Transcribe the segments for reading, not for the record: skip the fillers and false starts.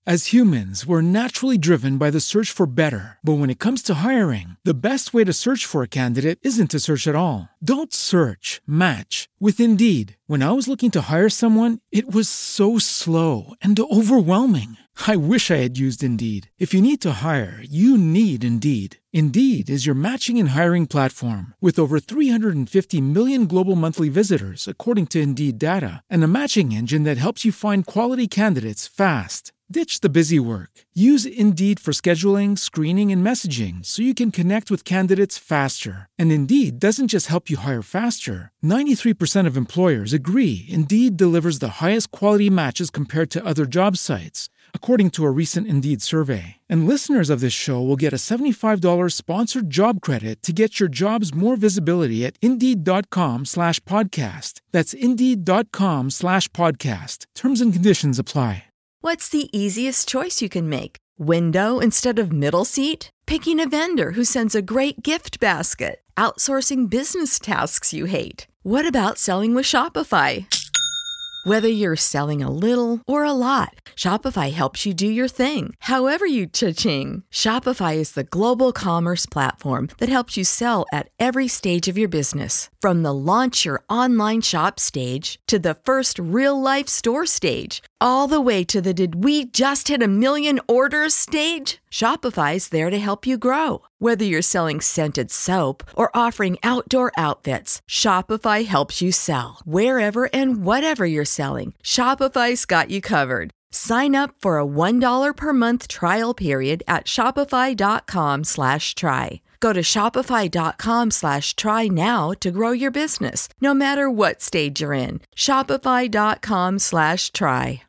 As humans, we're naturally driven by the search for better. But when it comes to hiring, the best way to search for a candidate isn't to search at all. Don't search, match with Indeed. When I was looking to hire someone, it was so slow and overwhelming. I wish I had used Indeed. If you need to hire, you need Indeed. Indeed is your matching and hiring platform with over 350 million global monthly visitors, according to Indeed data, and a matching engine that helps you find quality candidates fast. Ditch the busy work. Use Indeed for scheduling, screening, and messaging so you can connect with candidates faster. And Indeed doesn't just help you hire faster. 93% of employers agree Indeed delivers the highest quality matches compared to other job sites, according to a recent Indeed survey. And listeners of this show will get a $75 sponsored job credit to get your jobs more visibility at Indeed.com/podcast. That's Indeed.com/podcast. Terms and conditions apply. What's the easiest choice you can make? Window instead of middle seat? Picking a vendor who sends a great gift basket? Outsourcing business tasks you hate? What about selling with Shopify? Whether you're selling a little or a lot, Shopify helps you do your thing, however you cha-ching. Shopify is the global commerce platform that helps you sell at every stage of your business. From the launch your online shop stage to the first real-life store stage, all the way to the did we just hit a million orders stage? Shopify's there to help you grow. Whether you're selling scented soap or offering outdoor outfits, Shopify helps you sell. Wherever and whatever you're selling, Shopify's got you covered. Sign up for a $1 per month trial period at shopify.com/try. Go to shopify.com/try now to grow your business, no matter what stage you're in. Shopify.com/try.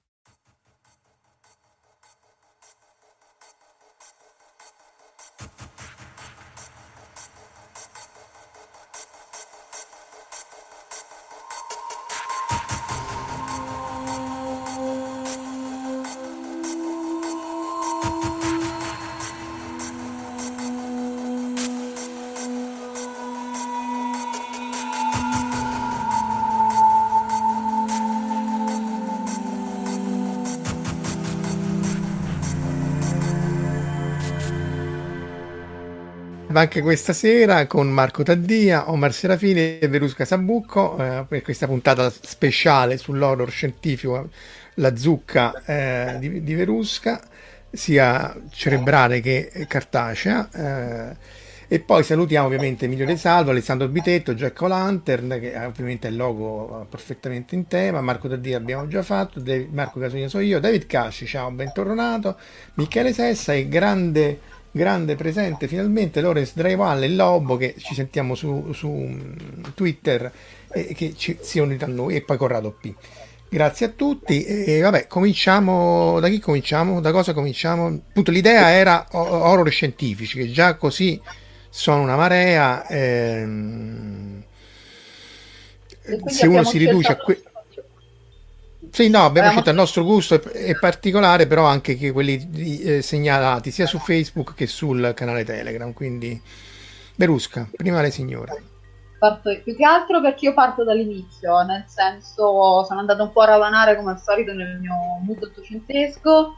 Anche questa sera con Marco Taddia, Omar Serafini e Verusca Sabucco per questa puntata speciale sull'horror scientifico, la zucca di Verusca, sia cerebrale che cartacea. E poi salutiamo ovviamente Emilio De Salvo, Alessandro Bitetto, Jack O'Lantern, che ovviamente è il logo perfettamente in tema, Marco Taddia abbiamo già fatto, Marco Casogno so io, David Casci, ciao, bentornato, Michele Sessa e grande presente finalmente Lorenz Draival, il Lobo, che ci sentiamo su Twitter e che si unirà a noi, e poi Corrado P. Grazie a tutti e vabbè, cominciamo. Da chi cominciamo? Da cosa cominciamo? Appunto, l'idea era horror scientifici, che già così sono una marea, se uno si riduce a sì, no, abbiamo scelto il nostro gusto è particolare, però anche che quelli segnalati sia su Facebook che sul canale Telegram. Quindi Verusca, prima le signore. Parto più che altro perché io parto dall'inizio, nel senso sono andata un po' a ravanare come al solito nel mio mood ottocentesco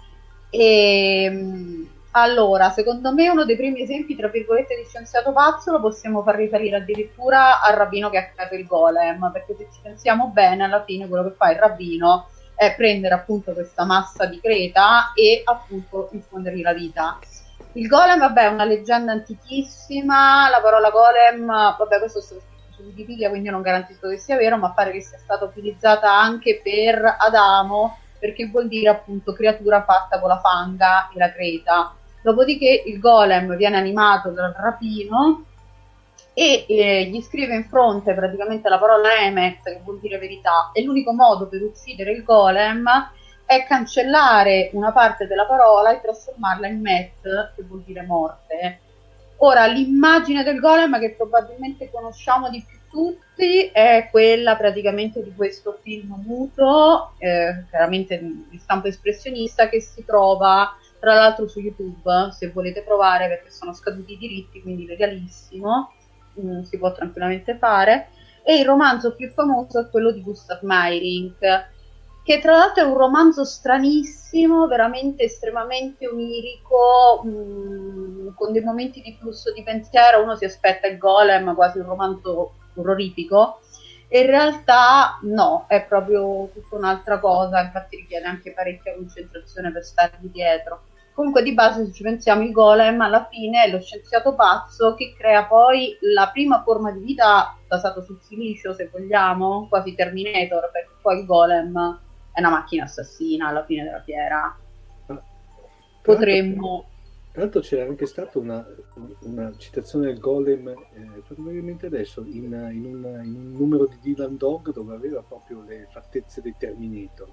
e allora, secondo me uno dei primi esempi tra virgolette di scienziato pazzo lo possiamo far risalire addirittura al rabbino che ha creato il golem, perché se ci pensiamo bene alla fine quello che fa il rabbino è prendere appunto questa massa di creta e appunto infondergli la vita. Il golem, vabbè, è una leggenda antichissima, la parola golem, vabbè, questo sto scritto su Wikipedia, quindi io non garantisco che sia vero, ma pare che sia stata utilizzata anche per Adamo, perché vuol dire appunto creatura fatta con la fanga e la creta. Dopodiché il golem viene animato dal rapino e gli scrive in fronte praticamente la parola Emet, che vuol dire verità, e l'unico modo per uccidere il golem è cancellare una parte della parola e trasformarla in Met, che vuol dire morte. Ora, l'immagine del golem che probabilmente conosciamo di più tutti è quella praticamente di questo film muto, chiaramente di stampo espressionista, che si trova tra l'altro su YouTube, se volete provare, perché sono scaduti i diritti, quindi legalissimo, si può tranquillamente fare. E il romanzo più famoso è quello di Gustav Meyrink. che tra l'altro è un romanzo stranissimo, veramente estremamente onirico, con dei momenti di flusso di pensiero. Uno si aspetta il Golem, quasi un romanzo orrorifico, e in realtà no, è proprio tutta un'altra cosa, infatti richiede anche parecchia concentrazione per stargli dietro. Comunque di base, se ci pensiamo, il Golem alla fine è lo scienziato pazzo che crea poi la prima forma di vita basata sul silicio, se vogliamo, quasi Terminator, perché poi il Golem è una macchina assassina alla fine della fiera. Ma, Potremmo... Tra l'altro c'era anche stata una citazione del Golem, probabilmente adesso, in un numero di Dylan Dog dove aveva proprio le fattezze dei Terminator.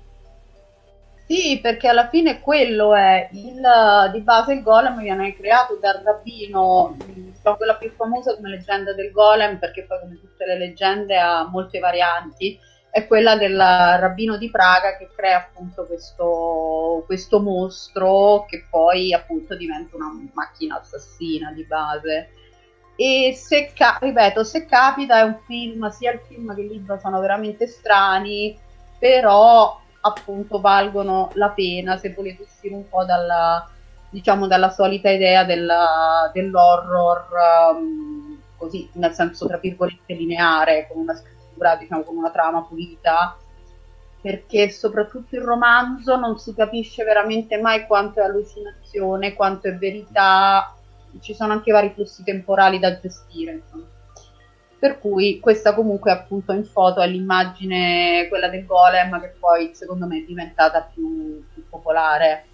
Sì, perché alla fine quello è di base il Golem viene creato dal rabbino, quella più famosa come leggenda del Golem, perché poi come tutte le leggende ha molte varianti, è quella del rabbino di Praga che crea appunto questo mostro che poi appunto diventa una macchina assassina di base. E ripeto, se capita è un film, sia il film che il libro sono veramente strani, però appunto valgono la pena se volete uscire un po' dalla solita idea dell'horror, così nel senso tra virgolette lineare, con una scrittura, diciamo, con una trama pulita, perché soprattutto il romanzo non si capisce veramente mai quanto è allucinazione, quanto è verità, ci sono anche vari flussi temporali da gestire, insomma. Per cui questa comunque appunto in foto è l'immagine, quella del Golem, che poi secondo me è diventata più popolare.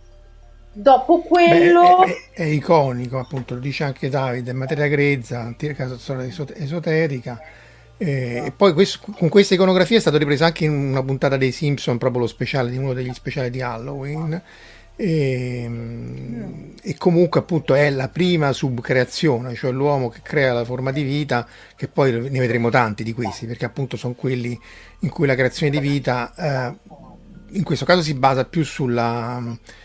Dopo quello... È iconico, appunto, lo dice anche Davide, materia grezza, antica storia esoterica. E poi con questa iconografia è stato ripreso anche in una puntata dei Simpson, proprio lo speciale di uno degli speciali di Halloween. E comunque appunto è la prima subcreazione, cioè l'uomo che crea la forma di vita, che poi ne vedremo tanti di questi, perché appunto sono quelli in cui la creazione di vita in questo caso si basa più sulla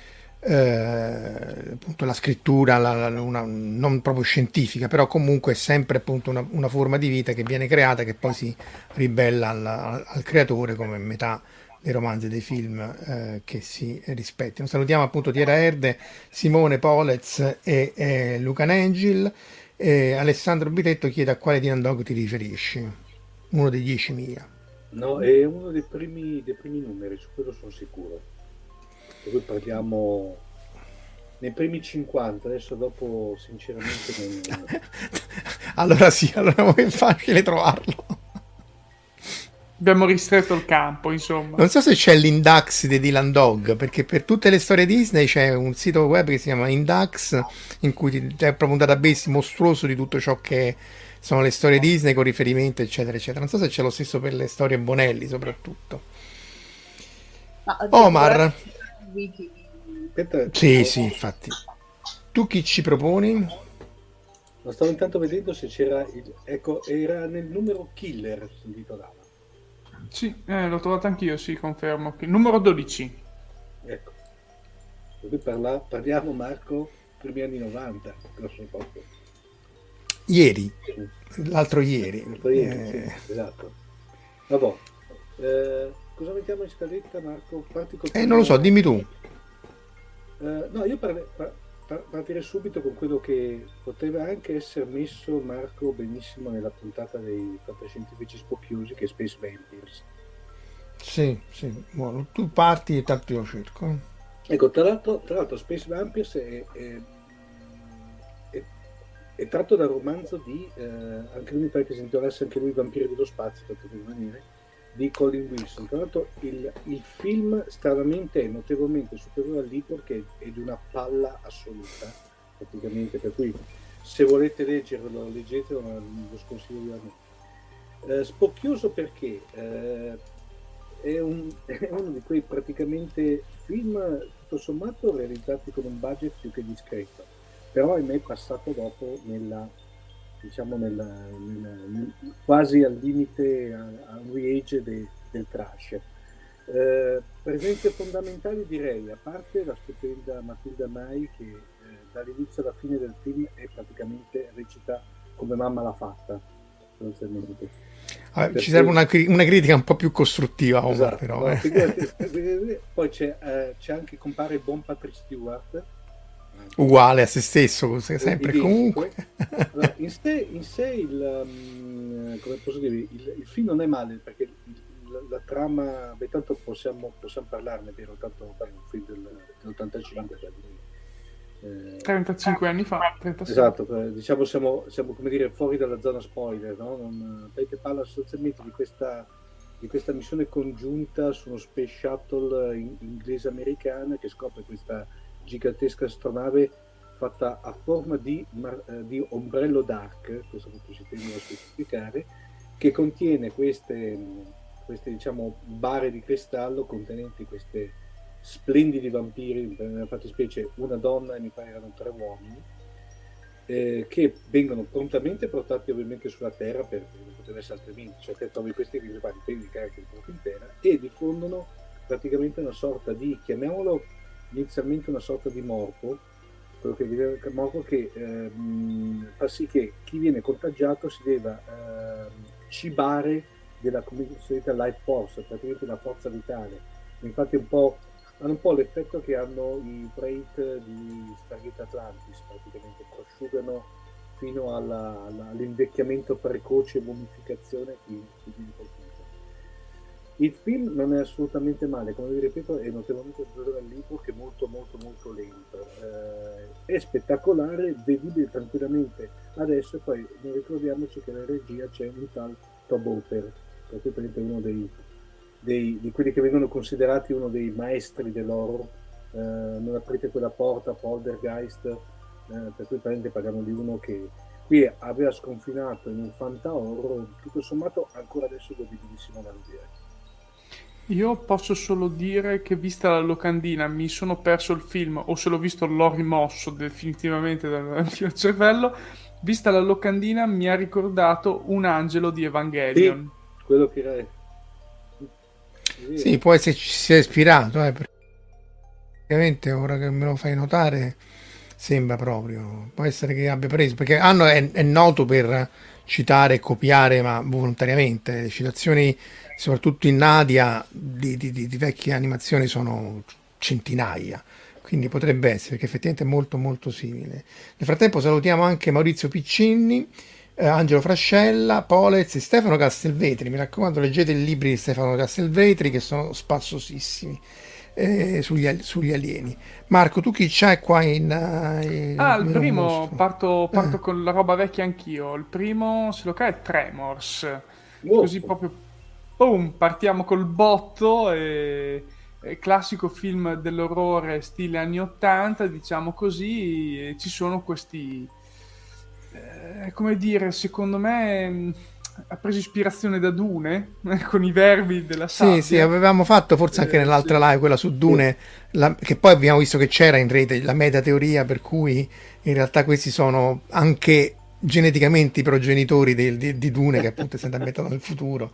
appunto la scrittura, non proprio scientifica, però comunque è sempre appunto una forma di vita che viene creata, che poi si ribella al creatore, come metà dei romanzi e dei film che si rispettino. Salutiamo appunto Tiera Erde, Simone Polez e Luca Nengil. Alessandro Bitetto chiede a quale Dylan Dog ti riferisci? Uno dei 10.000. No, è uno dei primi numeri, su quello sono sicuro. Per cui parliamo nei primi 50, adesso dopo sinceramente non... Allora sì, allora è facile trovarlo. Abbiamo ristretto il campo, insomma. Non so se c'è l'Indax di Dylan Dog, perché per tutte le storie Disney c'è un sito web che si chiama Indax, in cui c'è proprio un database mostruoso di tutto ciò che sono le storie Disney con riferimento, eccetera, eccetera. Non so se c'è lo stesso per le storie Bonelli, soprattutto. Omar. Sì, infatti. Tu chi ci proponi? Lo stavo intanto vedendo se c'era ecco, era nel numero Killer, si intitolava. Sì, l'ho trovato anch'io, sì, confermo. Numero 12. Ecco. Qui parliamo, Marco, primi anni 90, grosso modo. L'altro ieri. Sì, esatto. Vabbè. Cosa mettiamo in scaletta, Marco? Non lo so, dimmi tu. No, io partirei subito con quello che poteva anche essere messo, Marco, benissimo nella puntata dei fantascientifici spocchiosi, che è Space Vampires. Sì, buono. Tu parti e tanto io cerco. Ecco, tra l'altro Space Vampires è tratto dal romanzo di, anche lui mi pare che si intitolasse anche lui Vampiri dello Spazio, per rimanere, di Colin Wilson. Tra l'altro il film stranamente è notevolmente superiore al libro, che è di una palla assoluta praticamente, per cui se volete leggerlo leggetelo, ma lo sconsiglio vivamente. Spocchioso perché è uno di quei praticamente film tutto sommato realizzati con un budget più che discreto, però ahimè è passato dopo quasi al limite, a un age del trash. Presenze fondamentali, direi, a parte la stupenda Matilda May, che dall'inizio alla fine del film è praticamente recita come mamma l'ha fatta, sostanzialmente. Ci serve una critica un po' più costruttiva, Omar, esatto, però. No, poi c'è anche, compare il buon Patrick Stewart, uguale a se stesso, sempre e comunque. Allora, in sé come posso dire, il film non è male, perché la trama, tanto possiamo parlarne, vero? Tanto è un film dell'85, 35 anni fa, 36. Esatto, diciamo siamo come dire fuori dalla zona spoiler, no? Perché parla sostanzialmente di questa missione congiunta su uno space shuttle inglese-americana che scopre questa gigantesca astronave fatta a forma di ombrello dark, questo proprio si tende a specificare, che contiene queste diciamo bare di cristallo contenenti queste splendidi vampiri, nella fattispecie una donna e mi pare erano 3 uomini, che vengono prontamente portati ovviamente sulla Terra, perché non poteva essere altrimenti, cioè te trovi questi che prendi carichi proprio in terra e diffondono praticamente una sorta di, chiamiamolo inizialmente una sorta di morbo, quello che fa sì che chi viene contagiato si debba cibare della cosiddetta life force, praticamente la forza vitale. Infatti hanno un po' l'effetto che hanno i freight di Stargate Atlantis, praticamente prosciugano fino all'invecchiamento precoce e mummificazione chi viene colpito. Il film non è assolutamente male, come vi ripeto, è notevolmente superiore al libro, che è molto molto molto lento. È spettacolare, vedibile tranquillamente adesso, e poi non ricordiamoci che la regia c'è un tal Tobe Hooper, praticamente uno di quelli che vengono considerati uno dei maestri dell'horror. Non aprite quella porta, Poltergeist, per cui parliamo di uno che qui aveva sconfinato in un fanta horror, tutto sommato ancora adesso godibilissimo da vedere. Io posso solo dire che, vista la locandina, mi sono perso il film, o se l'ho visto l'ho rimosso definitivamente dal mio cervello. Vista la locandina mi ha ricordato un angelo di Evangelion. Sì, quello che era... Sì, può essere, ci si è ispirato, praticamente ora che me lo fai notare sembra proprio, può essere che abbia preso, perché Anno è noto per citare e copiare, ma volontariamente. Le citazioni soprattutto in Nadia di vecchie animazioni sono centinaia, quindi potrebbe essere, perché effettivamente è molto molto simile. Nel frattempo salutiamo anche Maurizio Piccinni, Angelo Frascella, Polez e Stefano Castelvetri. Mi raccomando, leggete i libri di Stefano Castelvetri, che sono spassosissimi sugli alieni. Marco, tu chi c'hai qua il primo parto con la roba vecchia anch'io. Il primo, se lo è Tremors. Così proprio boom, partiamo col botto. Classico film dell'orrore stile anni 80, diciamo così. E ci sono questi, come dire, secondo me ha preso ispirazione da Dune, con i verbi della sabbia. Sì, avevamo fatto forse anche nell'altra live, quella su Dune, che poi abbiamo visto che c'era in rete la metateoria per cui in realtà questi sono anche geneticamente i progenitori di Dune, che appunto si è ambientato nel futuro.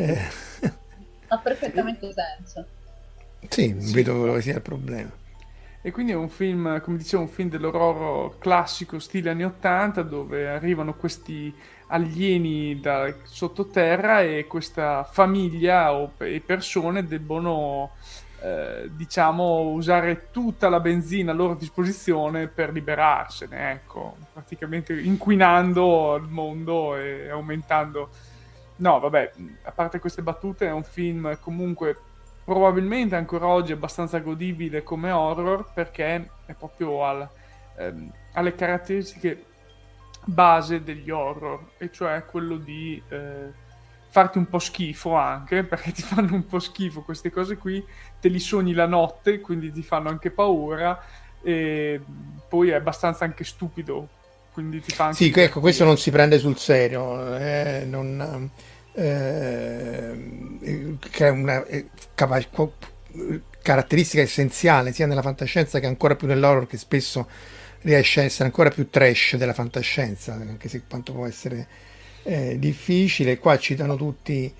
Ha perfettamente senso. Sì, non vedo quello che sia il problema. E quindi è un film, come dicevo, un film dell'orror classico stile anni 80, dove arrivano questi alieni da sottoterra e questa famiglia e persone debbono diciamo usare tutta la benzina a loro disposizione per liberarsene, ecco, praticamente inquinando il mondo e aumentando. No, vabbè, a parte queste battute, è un film comunque probabilmente ancora oggi abbastanza godibile come horror, perché è proprio alle caratteristiche base degli horror, e cioè quello di farti un po' schifo, anche perché ti fanno un po' schifo queste cose qui, te li sogni la notte, quindi ti fanno anche paura, e poi è abbastanza anche stupido, quindi ti fa anche sì, ecco, questo non si prende sul serio, che è una caratteristica essenziale sia nella fantascienza che ancora più nell'horror, che spesso riesce a essere ancora più trash della fantascienza, anche se quanto può essere difficile. Qua citano tutti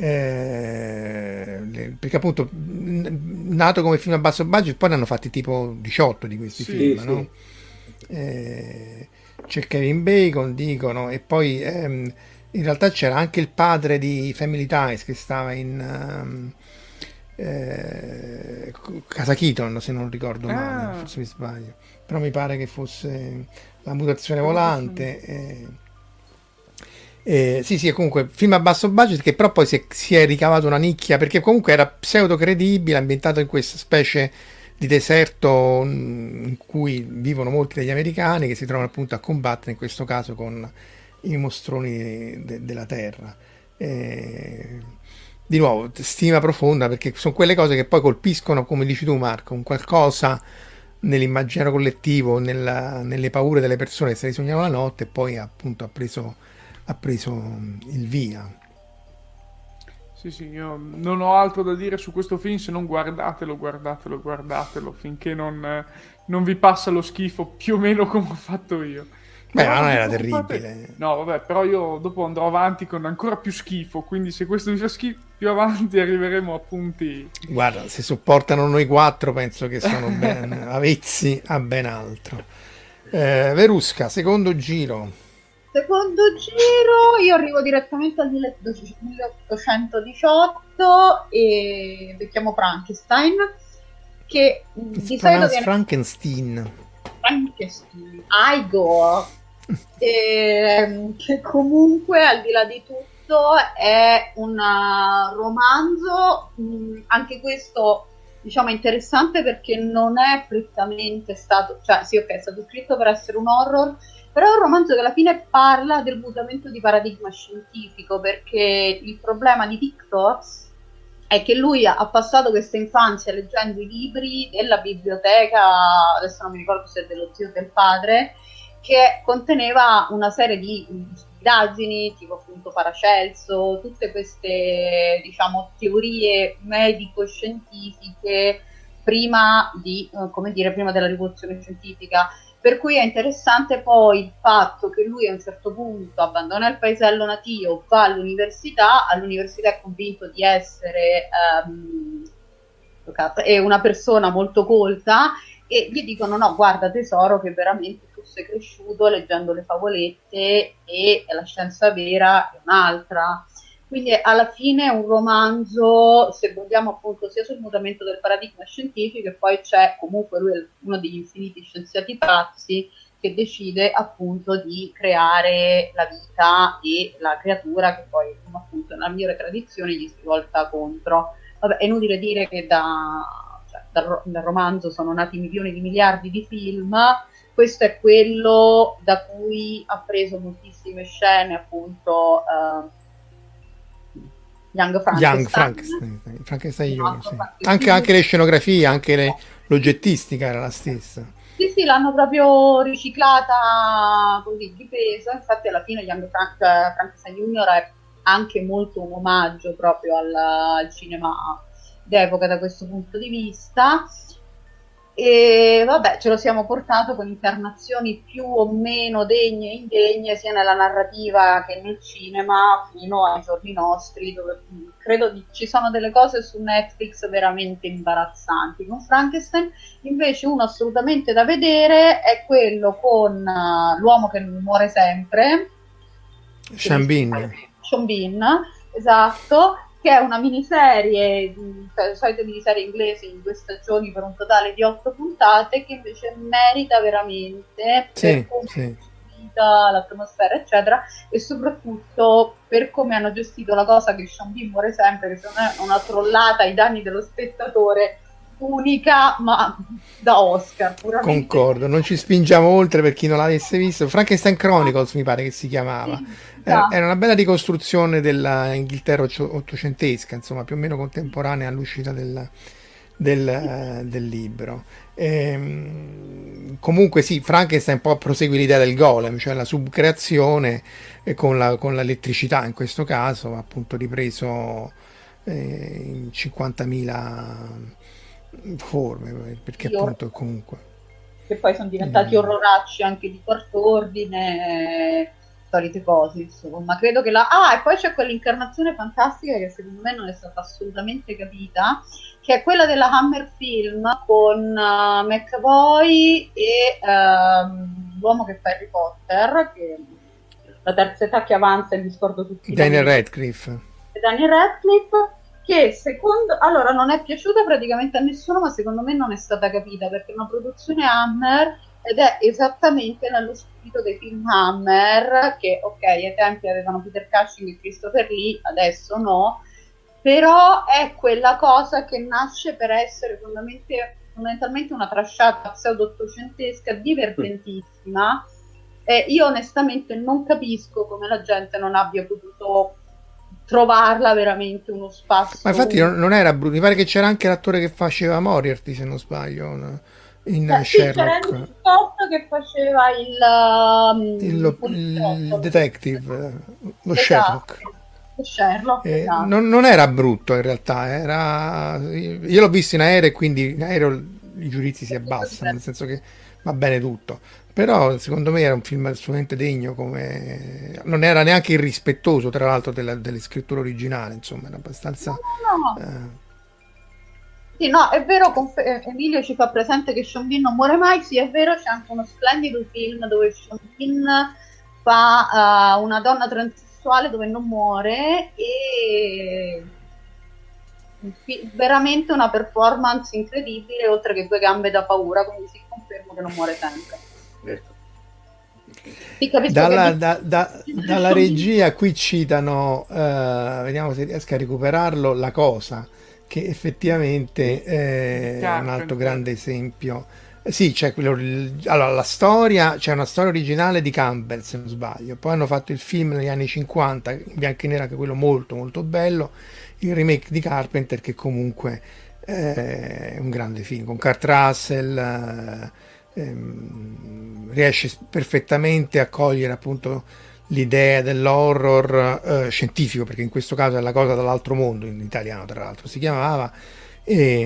perché appunto nato come film a basso budget, poi ne hanno fatti tipo 18 di questi film, sì. No? C'è Kevin Bacon, dicono, e poi In realtà c'era anche il padre di Family Ties che stava in Casa Keaton, se non ricordo male, forse mi sbaglio, però mi pare che fosse La mutazione volante. Sì, comunque film a basso budget che però poi si è ricavato una nicchia, perché comunque era pseudo credibile, ambientato in questa specie di deserto in cui vivono molti degli americani che si trovano appunto a combattere, in questo caso con i mostroni della terra. Di nuovo, stima profonda, perché sono quelle cose che poi colpiscono, come dici tu Marco, un qualcosa nell'immaginario collettivo, nelle paure delle persone che si risognano la notte, e poi appunto ha preso il via. Sì, io non ho altro da dire su questo film se non guardatelo finché non vi passa lo schifo più o meno come ho fatto io. Beh, ma non era terribile. No, vabbè, però io dopo andrò avanti con ancora più schifo, quindi se questo vi fa schifo, più avanti arriveremo a punti... Guarda, se sopportano noi 4 penso che sono ben avvezzi a ben altro. Verusca, secondo giro. Secondo giro, io arrivo direttamente al 1818 e becchiamo Frankenstein, che di solito viene... Frankenstein, Igor, che comunque al di là di tutto è un romanzo, anche questo diciamo interessante perché non è prettamente stato, cioè sì, ok, è stato scritto per essere un horror, però è un romanzo che alla fine parla del mutamento di paradigma scientifico, perché il problema di Victor è che lui ha passato questa infanzia leggendo i libri della biblioteca, adesso non mi ricordo se è dello zio o del padre, che conteneva una serie di stupidaggini, tipo appunto Paracelso, tutte queste, diciamo, teorie medico-scientifiche prima della rivoluzione scientifica. Per cui è interessante poi il fatto che lui a un certo punto abbandona il paesello natio, va all'università è convinto di essere è una persona molto colta, e gli dicono no, guarda tesoro, che veramente tu sei cresciuto leggendo le favolette e la scienza vera è un'altra. Quindi alla fine è un romanzo, se vogliamo appunto, sia sul mutamento del paradigma scientifico, e poi c'è comunque lui è uno degli infiniti scienziati pazzi che decide appunto di creare la vita e la creatura che poi, come appunto nella migliore tradizione, gli si rivolta contro. Vabbè, è inutile dire che dal romanzo sono nati milioni di miliardi di film. Questo è quello da cui ha preso moltissime scene, appunto, Young Frankenstein, no, sì. Anche le scenografie, anche l'oggettistica era la stessa. Sì, l'hanno proprio riciclata così di peso. Infatti alla fine Young Frankenstein Junior è anche molto un omaggio proprio al cinema d'epoca da questo punto di vista. E vabbè, ce lo siamo portato con incarnazioni più o meno degne e indegne sia nella narrativa che nel cinema fino ai giorni nostri, dove credo ci sono delle cose su Netflix veramente imbarazzanti. Con Frankenstein invece uno assolutamente da vedere è quello con l'uomo che muore sempre, Sean Bean, esatto, che è una miniserie, cioè, solite miniserie inglesi in 2 stagioni per un totale di 8 puntate, che invece merita veramente per come l'atmosfera eccetera, e soprattutto per come hanno gestito la cosa che Sean Bean muore sempre, che secondo me è una trollata ai danni dello spettatore unica, ma da Oscar puramente. Concordo, non ci spingiamo oltre per chi non l'avesse visto. Frankenstein Chronicles mi pare che si chiamava. Era una bella ricostruzione della Inghilterra ottocentesca, insomma più o meno contemporanea all'uscita del libro. Comunque sì, Frankenstein un po' prosegue l'idea del golem, cioè la subcreazione con l'elettricità in questo caso, appunto ripreso in 50.000 forme, perché appunto comunque che poi sono diventati orroracci anche di quarto ordine, solite cose insomma. Credo che e poi c'è quell'incarnazione fantastica che secondo me non è stata assolutamente capita, che è quella della Hammer Film con McAvoy e l'uomo che fa Harry Potter, che la terza età che avanza e mi scordo tutti Daniel Radcliffe, che allora non è piaciuta praticamente a nessuno, ma secondo me non è stata capita, perché è una produzione Hammer ed è esattamente nello spirito dei film Hammer, che ok, ai tempi avevano Peter Cushing e Christopher Lee, adesso no, però è quella cosa che nasce per essere fondamentalmente una trasciata pseudo-ottocentesca divertentissima. Io onestamente non capisco come la gente non abbia potuto trovarla veramente uno spazio. Ma infatti non era brutto, mi pare che c'era anche l'attore che faceva Moriarty, se non sbaglio, in sì, Sherlock. C'era Andy Scott che faceva il detective, lo esatto. Sherlock. Esatto. Non era brutto in realtà, io l'ho visto in aereo e quindi in aereo i giudizi si abbassano, nel senso che va bene tutto, però secondo me era un film assolutamente degno, non era neanche irrispettoso tra l'altro delle scritture originali, insomma era abbastanza no. Sì, no, è vero, Emilio ci fa presente che Sean Bean non muore mai, sì è vero, c'è anche uno splendido film dove Sean Bean fa una donna transessuale dove non muore e veramente una performance incredibile, oltre che 2 gambe da paura, quindi si conferma che non muore sempre. Sì, dalla regia qui citano, vediamo se riesco a recuperarlo, La Cosa, che effettivamente è un altro grande esempio. Sì, c'è allora la storia, c'è una storia originale di Campbell, se non sbaglio, poi hanno fatto il film negli anni 50 in bianco e nero, anche quello molto molto bello, il remake di Carpenter che comunque è un grande film con Kurt Russell, riesce perfettamente a cogliere appunto l'idea dell'horror scientifico, perché in questo caso è La Cosa dall'altro mondo, in italiano tra l'altro si chiamava, e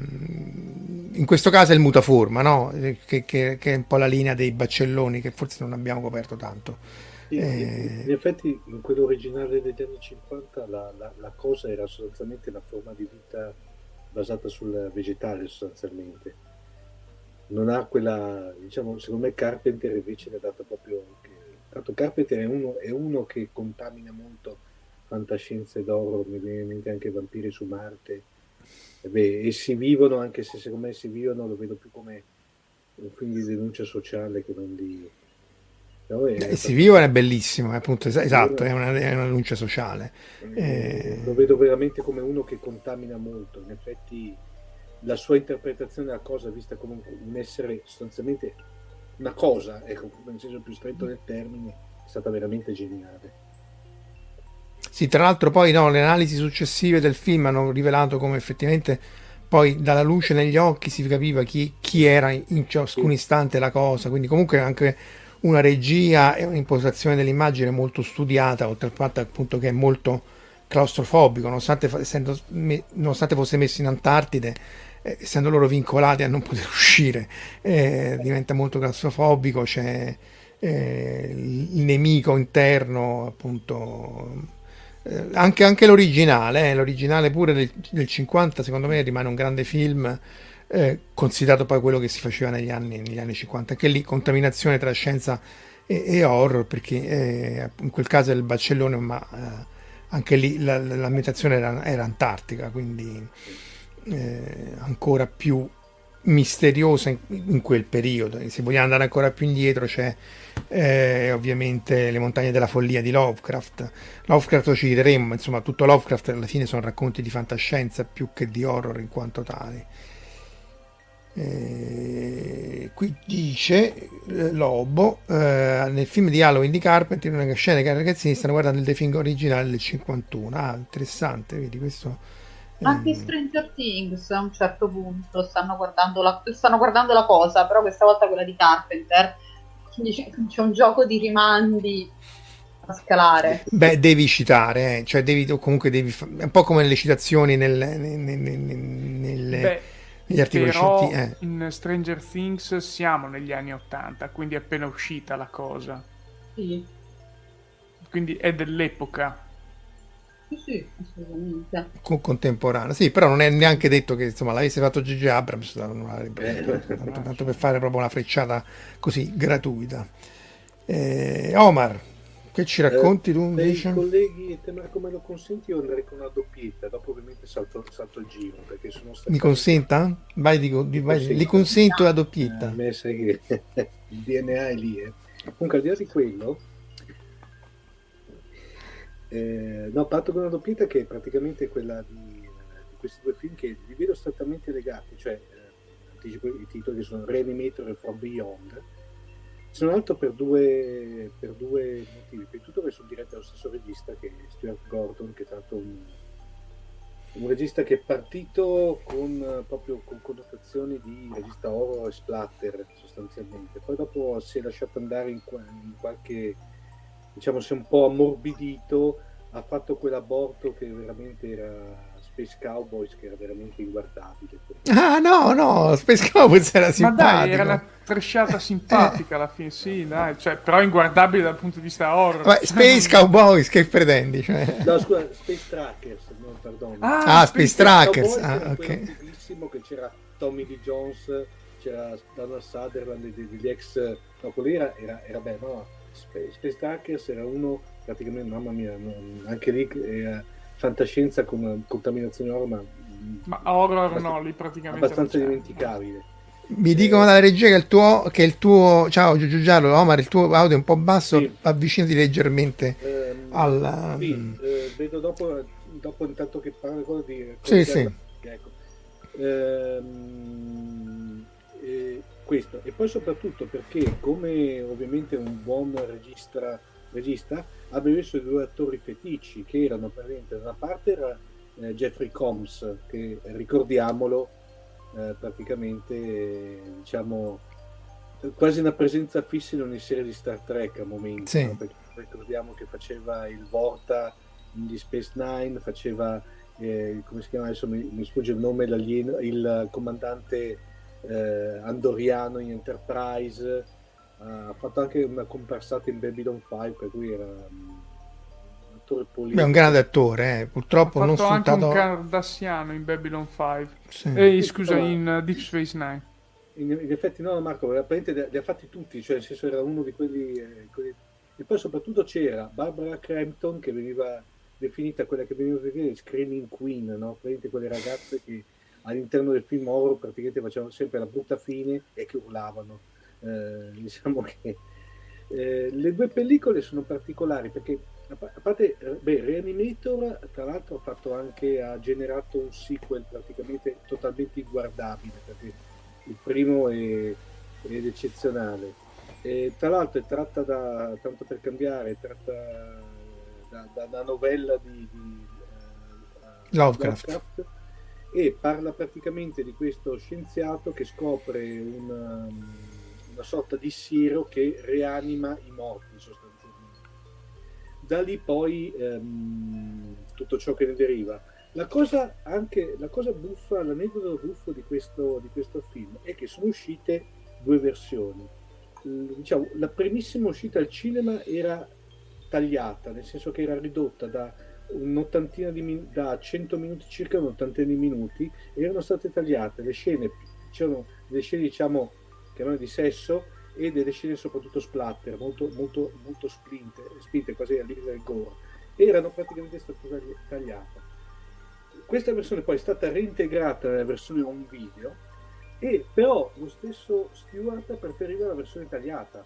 in questo caso è il mutaforma, no? che è un po' la linea dei baccelloni che forse non abbiamo coperto tanto. In effetti in quello originale degli anni 50 la cosa era sostanzialmente una forma di vita basata sul vegetale, sostanzialmente non ha quella, diciamo, secondo me Carpenter invece ne ha dato proprio, tanto Carpenter è uno che contamina molto fantascienze d'horror, mi viene in mente anche Vampiri su Marte, e si vivono, anche se secondo me si vivono, lo vedo più come un film di denuncia sociale che non di... No, si vivono è bellissimo, appunto, esatto, è una denuncia sociale. Lo vedo veramente come uno che contamina molto, in effetti la sua interpretazione della cosa vista come un essere sostanzialmente una cosa, ecco, nel senso più stretto del termine, è stata veramente geniale. Sì, tra l'altro poi le analisi successive del film hanno rivelato come effettivamente poi dalla luce negli occhi si capiva chi era in ciascun istante la cosa, quindi comunque anche una regia e un'impostazione dell'immagine molto studiata, oltre al fatto appunto che è molto claustrofobico, nonostante fosse messo in Antartide, essendo loro vincolati a non poter uscire, diventa molto claustrofobico, c'è il nemico interno, appunto. Anche l'originale pure del 50 secondo me rimane un grande film, considerato poi quello che si faceva negli anni 50, anche lì contaminazione tra scienza e horror, perché in quel caso è il baccellone, ma anche lì l'ambientazione era antartica, quindi ancora più misteriosa in quel periodo. Se vogliamo andare ancora più indietro c'è ovviamente Le montagne della follia di Lovecraft lo citeremo, ma insomma tutto Lovecraft alla fine sono racconti di fantascienza più che di horror in quanto tali. Qui dice Lobo, nel film di Halloween di Carpenter in una scena che i ragazzini stanno guardando il The Thing originale del 51. Interessante, vedi questo. Anche Stranger Things a un certo punto stanno guardando la cosa, però questa volta quella di Carpenter, quindi c'è un gioco di rimandi a scalare. Beh, devi citare, cioè è un po' come le citazioni negli articoli scientifici. In Stranger Things siamo negli anni 80, quindi è appena uscita la cosa. Sì. Quindi è dell'epoca. Sì, assolutamente. Contemporanea, sì, però non è neanche detto che insomma l'avesse fatto J.J. Abrams, non avrebbe tanto per fare proprio una frecciata così gratuita. Omar, Che ci racconti tu Per i invece? colleghi, e te Marco me lo consenti, io andrei con una doppietta, dopo ovviamente salto il giro, perché sono Mi staccati. consenta? Vai, li consento la doppietta. A me sai che il DNA è lì. Comunque al di là di quello, no, parto con una doppietta che è praticamente quella di questi due film che li vedo strettamente legati, cioè anticipo i titoli che sono Reanimator e From Beyond. Sono alto per due motivi. Prima di tutto che sono diretti dallo stesso regista che è Stuart Gordon, che è stato un regista che è partito proprio con connotazioni di regista horror e splatter sostanzialmente, poi dopo si è lasciato andare in qualche, diciamo, si è un po' ammorbidito, ha fatto quell'aborto che veramente era Space Cowboys, che era veramente inguardabile. Ah, no, Space Cowboys era Ma simpatico. dai, era una tresciata simpatica alla fine, sì, dai, cioè, però inguardabile dal punto di vista horror. Vabbè, Space Cowboys, che pretendi? Cioè... No, scusa, Space Trackers, no, perdono. Space Trackers, ok. Bellissimo, che c'era Tommy Lee Jones, c'era Donald Sutherland, degli ex, no, quello era bello, no? Space Trackers era uno, praticamente, mamma mia, anche lì era fantascienza con contaminazione horror, ma horror no, lì praticamente abbastanza dimenticabile. Mi dicono dalla regia che il tuo ciao Giugiaro, Omar, il tuo audio è un po' basso, sì. Avvicinati leggermente al sì, vedo dopo intanto che parlo quello di sì. Ecco. Questo, e poi soprattutto perché, come ovviamente un buon regista abbia messo due attori feticci che erano praticamente, da una parte era Jeffrey Combs, che ricordiamolo, praticamente diciamo quasi una presenza fissa in ogni serie di Star Trek a momenti, sì. No? Perché ricordiamo che faceva il Vorta in Deep Space Nine, faceva come si chiama, adesso mi sfugge il nome, il comandante andoriano in Enterprise, ha fatto anche una comparsata in Babylon 5, per cui era un attore politico. È un grande attore, purtroppo non sfruttato. Ha fatto anche un cardassiano in Babylon 5, sì. Scusa, in Deep Space Nine. In effetti no, Marco, veramente li ha fatti tutti, cioè nel senso era uno di quelli. E poi soprattutto c'era Barbara Crampton, che veniva definita quella che veniva definita Screaming Queen, no? Praticamente quelle ragazze che all'interno del film horror praticamente facevano sempre la brutta fine e che urlavano. Diciamo che le due pellicole sono particolari perché, a parte Reanimator, tra l'altro ha generato un sequel praticamente totalmente inguardabile, perché il primo è eccezionale, e tra l'altro è tratta tanto per cambiare, da novella di Lovecraft, e parla praticamente di questo scienziato che scopre una sorta di siero che rianima i morti sostanzialmente. Da lì poi tutto ciò che ne deriva. La cosa buffa, l'aneddoto buffo di questo film è che sono uscite due versioni. Diciamo, la primissima uscita al cinema era tagliata, nel senso che era ridotta da un'ottantina da 100 minuti circa un'ottantina di minuti, erano state tagliate le scene, c'erano delle scene, diciamo, chiamiamole di sesso, e delle scene soprattutto splatter molto spinte quasi al limite del gore, erano praticamente state tagliate. Questa versione poi è stata reintegrata nella versione home video, e però lo stesso Stewart preferiva la versione tagliata.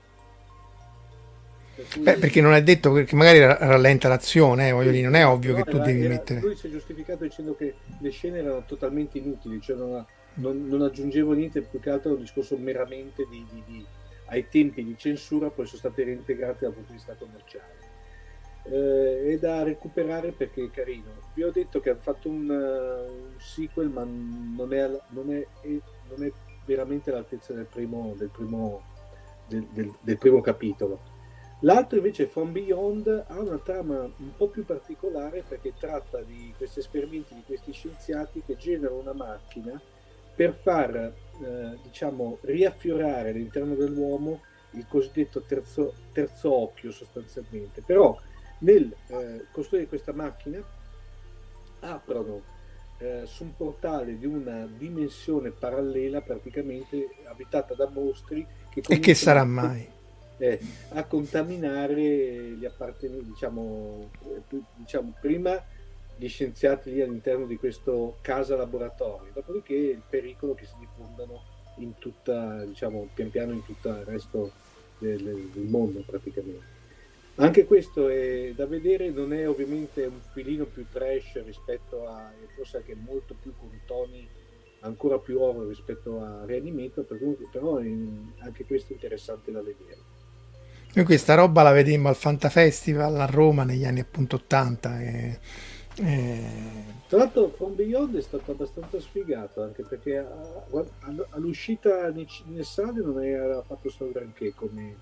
Perché non è detto che magari rallenta l'azione, voglio dire, non è ovvio che tu devi mettere. Lui si è giustificato dicendo che le scene erano totalmente inutili, cioè non aggiungevo niente, più che altro un discorso meramente ai tempi di censura, poi sono state reintegrate dal punto di vista commerciale. È da recuperare perché è carino. Vi ho detto che hanno fatto un sequel, ma non è veramente all'altezza del primo capitolo. L'altro invece, From Beyond, ha una trama un po' più particolare perché tratta di questi esperimenti di questi scienziati che generano una macchina per far diciamo riaffiorare all'interno dell'uomo il cosiddetto terzo occhio sostanzialmente. Però nel costruire questa macchina aprono su un portale di una dimensione parallela praticamente abitata da mostri e che sarà mai? a contaminare gli appartenenti, diciamo, prima gli scienziati lì all'interno di questo casa laboratorio, dopodiché il pericolo che si diffondano in tutta, diciamo, pian piano in tutto il resto del mondo praticamente. Anche questo è da vedere, non è ovviamente un filino più trash rispetto a, forse anche molto più con toni ancora più horror rispetto a Reanimator, però anche questo è interessante da vedere. Noi questa roba la vedemmo al Fantafestival a Roma negli anni appunto 80 Tra l'altro From Beyond è stato abbastanza sfigato, anche perché all'uscita nelle sale non era fatto solo granché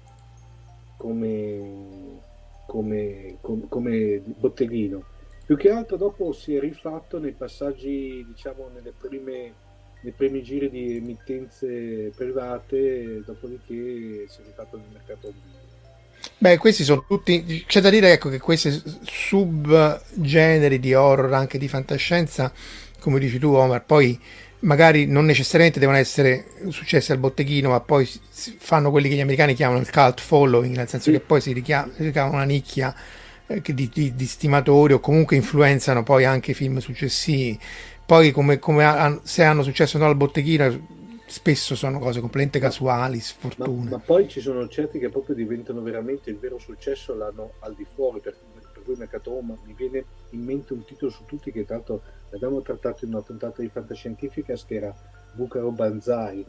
come botteghino. Più che altro dopo si è rifatto nei passaggi, diciamo, nei primi giri di emittenze private, dopodiché si è rifatto nel mercato video. Beh, questi sono tutti, c'è da dire, ecco, che questi subgeneri di horror, anche di fantascienza, come dici tu Omar, poi magari non necessariamente devono essere successi al botteghino, ma poi fanno quelli che gli americani chiamano il cult following, nel senso che poi si ricava una nicchia di stimatori, o comunque influenzano poi anche i film successivi. Poi se hanno successo o no al botteghino spesso sono cose completamente casuali, sfortune. Ma poi ci sono certi che proprio diventano veramente il vero successo, l'hanno al di fuori, per cui il mercato Roma. Mi viene in mente un titolo su tutti che tanto l'abbiamo trattato in una puntata di Fantascientifica, che era Bucaro Banzai,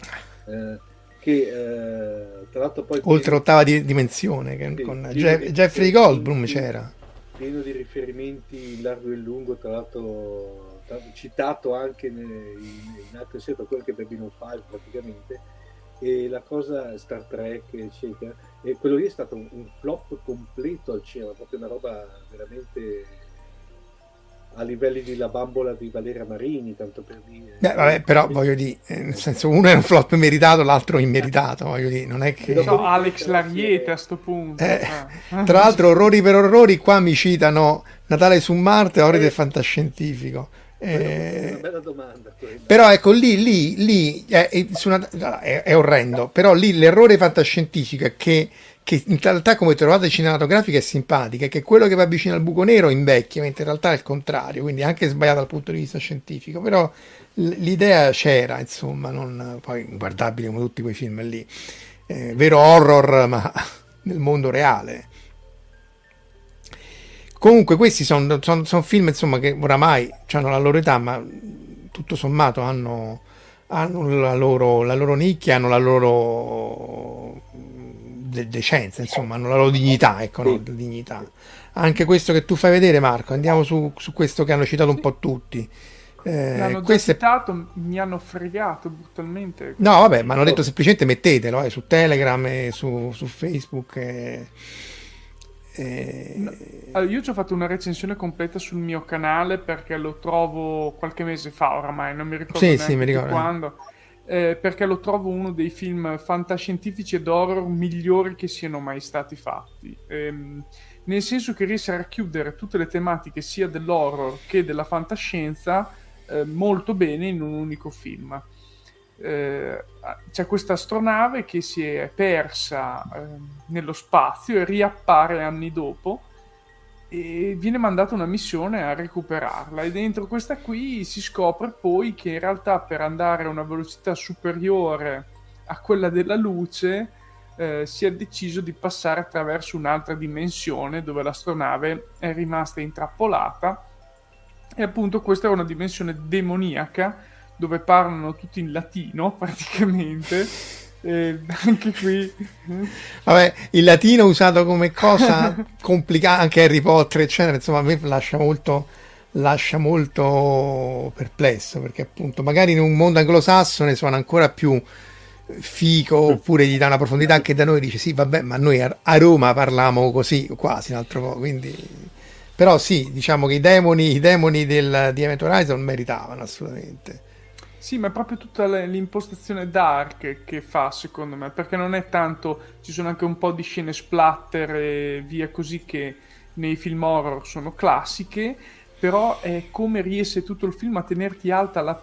che tra l'altro poi oltre ottava dimensione, che con Jeffrey Goldblum c'era, pieno di riferimenti in largo e in lungo, tra l'altro citato anche in altre serie, per quello che è Babylon 5 praticamente, e la cosa Star Trek eccetera, e quello lì è stato un flop completo al cinema, proprio una roba veramente a livelli di La bambola di Valeria Marini, tanto per dire. Vabbè, però voglio dire, nel senso, uno è un flop meritato, l'altro immeritato, voglio dire, non è che Alex Lariete a sto punto. Tra l'altro, orrori per orrori, qua mi citano Natale su Marte, ore del fantascientifico. È una bella domanda quella. Però ecco, lì è orrendo, però lì l'errore fantascientifico è che in realtà come trovate cinematografica è simpatica, che quello che va vicino al buco nero invecchia, mentre in realtà è il contrario, quindi anche sbagliato dal punto di vista scientifico, però l'idea c'era, insomma, non poi guardabile come tutti quei film lì, vero horror ma nel mondo reale. Comunque questi sono film, insomma, che oramai hanno la loro età, ma tutto sommato hanno la loro nicchia, hanno la loro decenza, insomma, hanno la loro dignità, ecco, no? Dignità. Anche questo che tu fai vedere, Marco, andiamo su questo che hanno citato un po' tutti. L'hanno già citato, mi hanno fregato brutalmente. No, vabbè, ma hanno detto semplicemente mettetelo su Telegram e su Facebook. Allora, io ci ho fatto una recensione completa sul mio canale perché lo trovo qualche mese fa oramai, non mi ricordo neanche mi ricordo. quando, perché lo trovo uno dei film fantascientifici ed horror migliori che siano mai stati fatti, nel senso che riesce a racchiudere tutte le tematiche sia dell'horror che della fantascienza molto bene in un unico film. C'è questa astronave che si è persa nello spazio e riappare anni dopo e viene mandata una missione a recuperarla, e dentro questa qui si scopre poi che in realtà per andare a una velocità superiore a quella della luce si è deciso di passare attraverso un'altra dimensione dove l'astronave è rimasta intrappolata, e appunto questa è una dimensione demoniaca dove parlano tutti in latino praticamente, anche qui vabbè, il latino usato come cosa complicata, anche Harry Potter eccetera, insomma a me lascia molto perplesso, perché appunto magari in un mondo anglosassone suona ancora più fico, oppure gli dà una profondità che da noi dice sì vabbè, ma noi a Roma parliamo così quasi un altro po', quindi però sì, diciamo che i demoni di Event Horizon meritavano assolutamente. Sì, ma è proprio tutta l'impostazione dark che fa, secondo me, perché non è tanto, ci sono anche un po' di scene splatter e via così che nei film horror sono classiche, però è come riesce tutto il film a tenerti alta la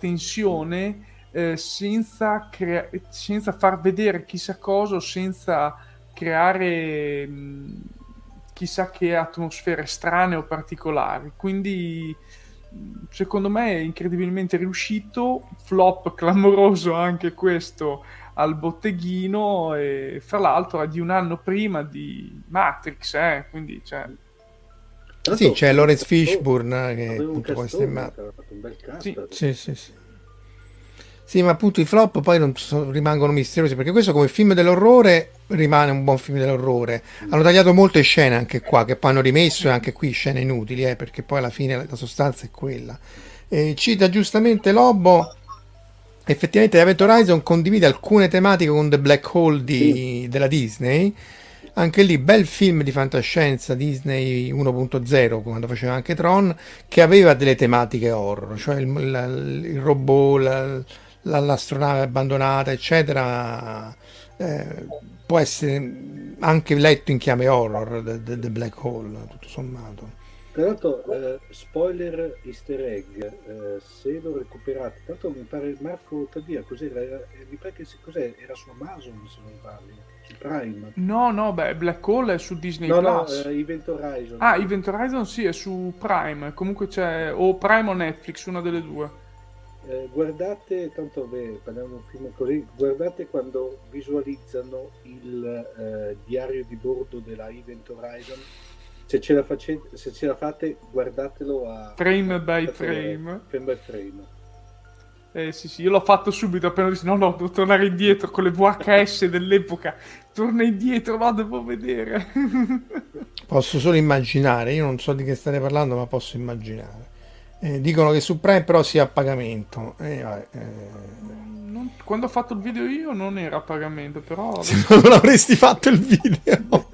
senza far vedere chissà cosa, senza creare chissà che atmosfere strane o particolari, quindi secondo me è incredibilmente riuscito. Flop clamoroso anche questo al botteghino, e fra l'altro è di un anno prima di Matrix, quindi cioè... Sì, c'è Lawrence Fishburne che aveva un appunto poi castone, sembra... ha fatto un bel cast. Sì. Sì, ma appunto i flop poi non rimangono misteriosi, perché questo come film dell'orrore rimane un buon film dell'orrore. Hanno tagliato molte scene anche qua, che poi hanno rimesso, e anche qui scene inutili, perché poi alla fine la sostanza è quella. Cita giustamente Lobo, effettivamente Event Horizon condivide alcune tematiche con The Black Hole della Disney. Anche lì bel film di fantascienza Disney 1.0, quando faceva anche Tron, che aveva delle tematiche horror, cioè il robot, l'astronave abbandonata, eccetera. Può essere anche letto in chiave horror The Black Hole, tutto sommato. Tra l'altro, spoiler easter egg, se lo recuperate, tanto mi pare Marco Taddia, cos'era? Mi pare che cos'è? Era su Amazon, se non sbaglio, su Prime. No, Black Hole è su Disney No, Plus. Event Horizon. Ah, Event Horizon sì, è su Prime, comunque c'è o Prime o Netflix, una delle due. Guardate, tanto parliamo di un film così, guardate quando visualizzano il diario di bordo della Event Horizon. Se ce la fate, guardatelo a frame by frame. Sì, io l'ho fatto subito appena detto no, devo tornare indietro con le VHS dell'epoca. Torna indietro, no, devo vedere. Posso solo immaginare, io non so di che state parlando, ma posso immaginare. Dicono che su Prime però sia a pagamento. Quando ho fatto il video io non era a pagamento, però... Se non avresti fatto il video...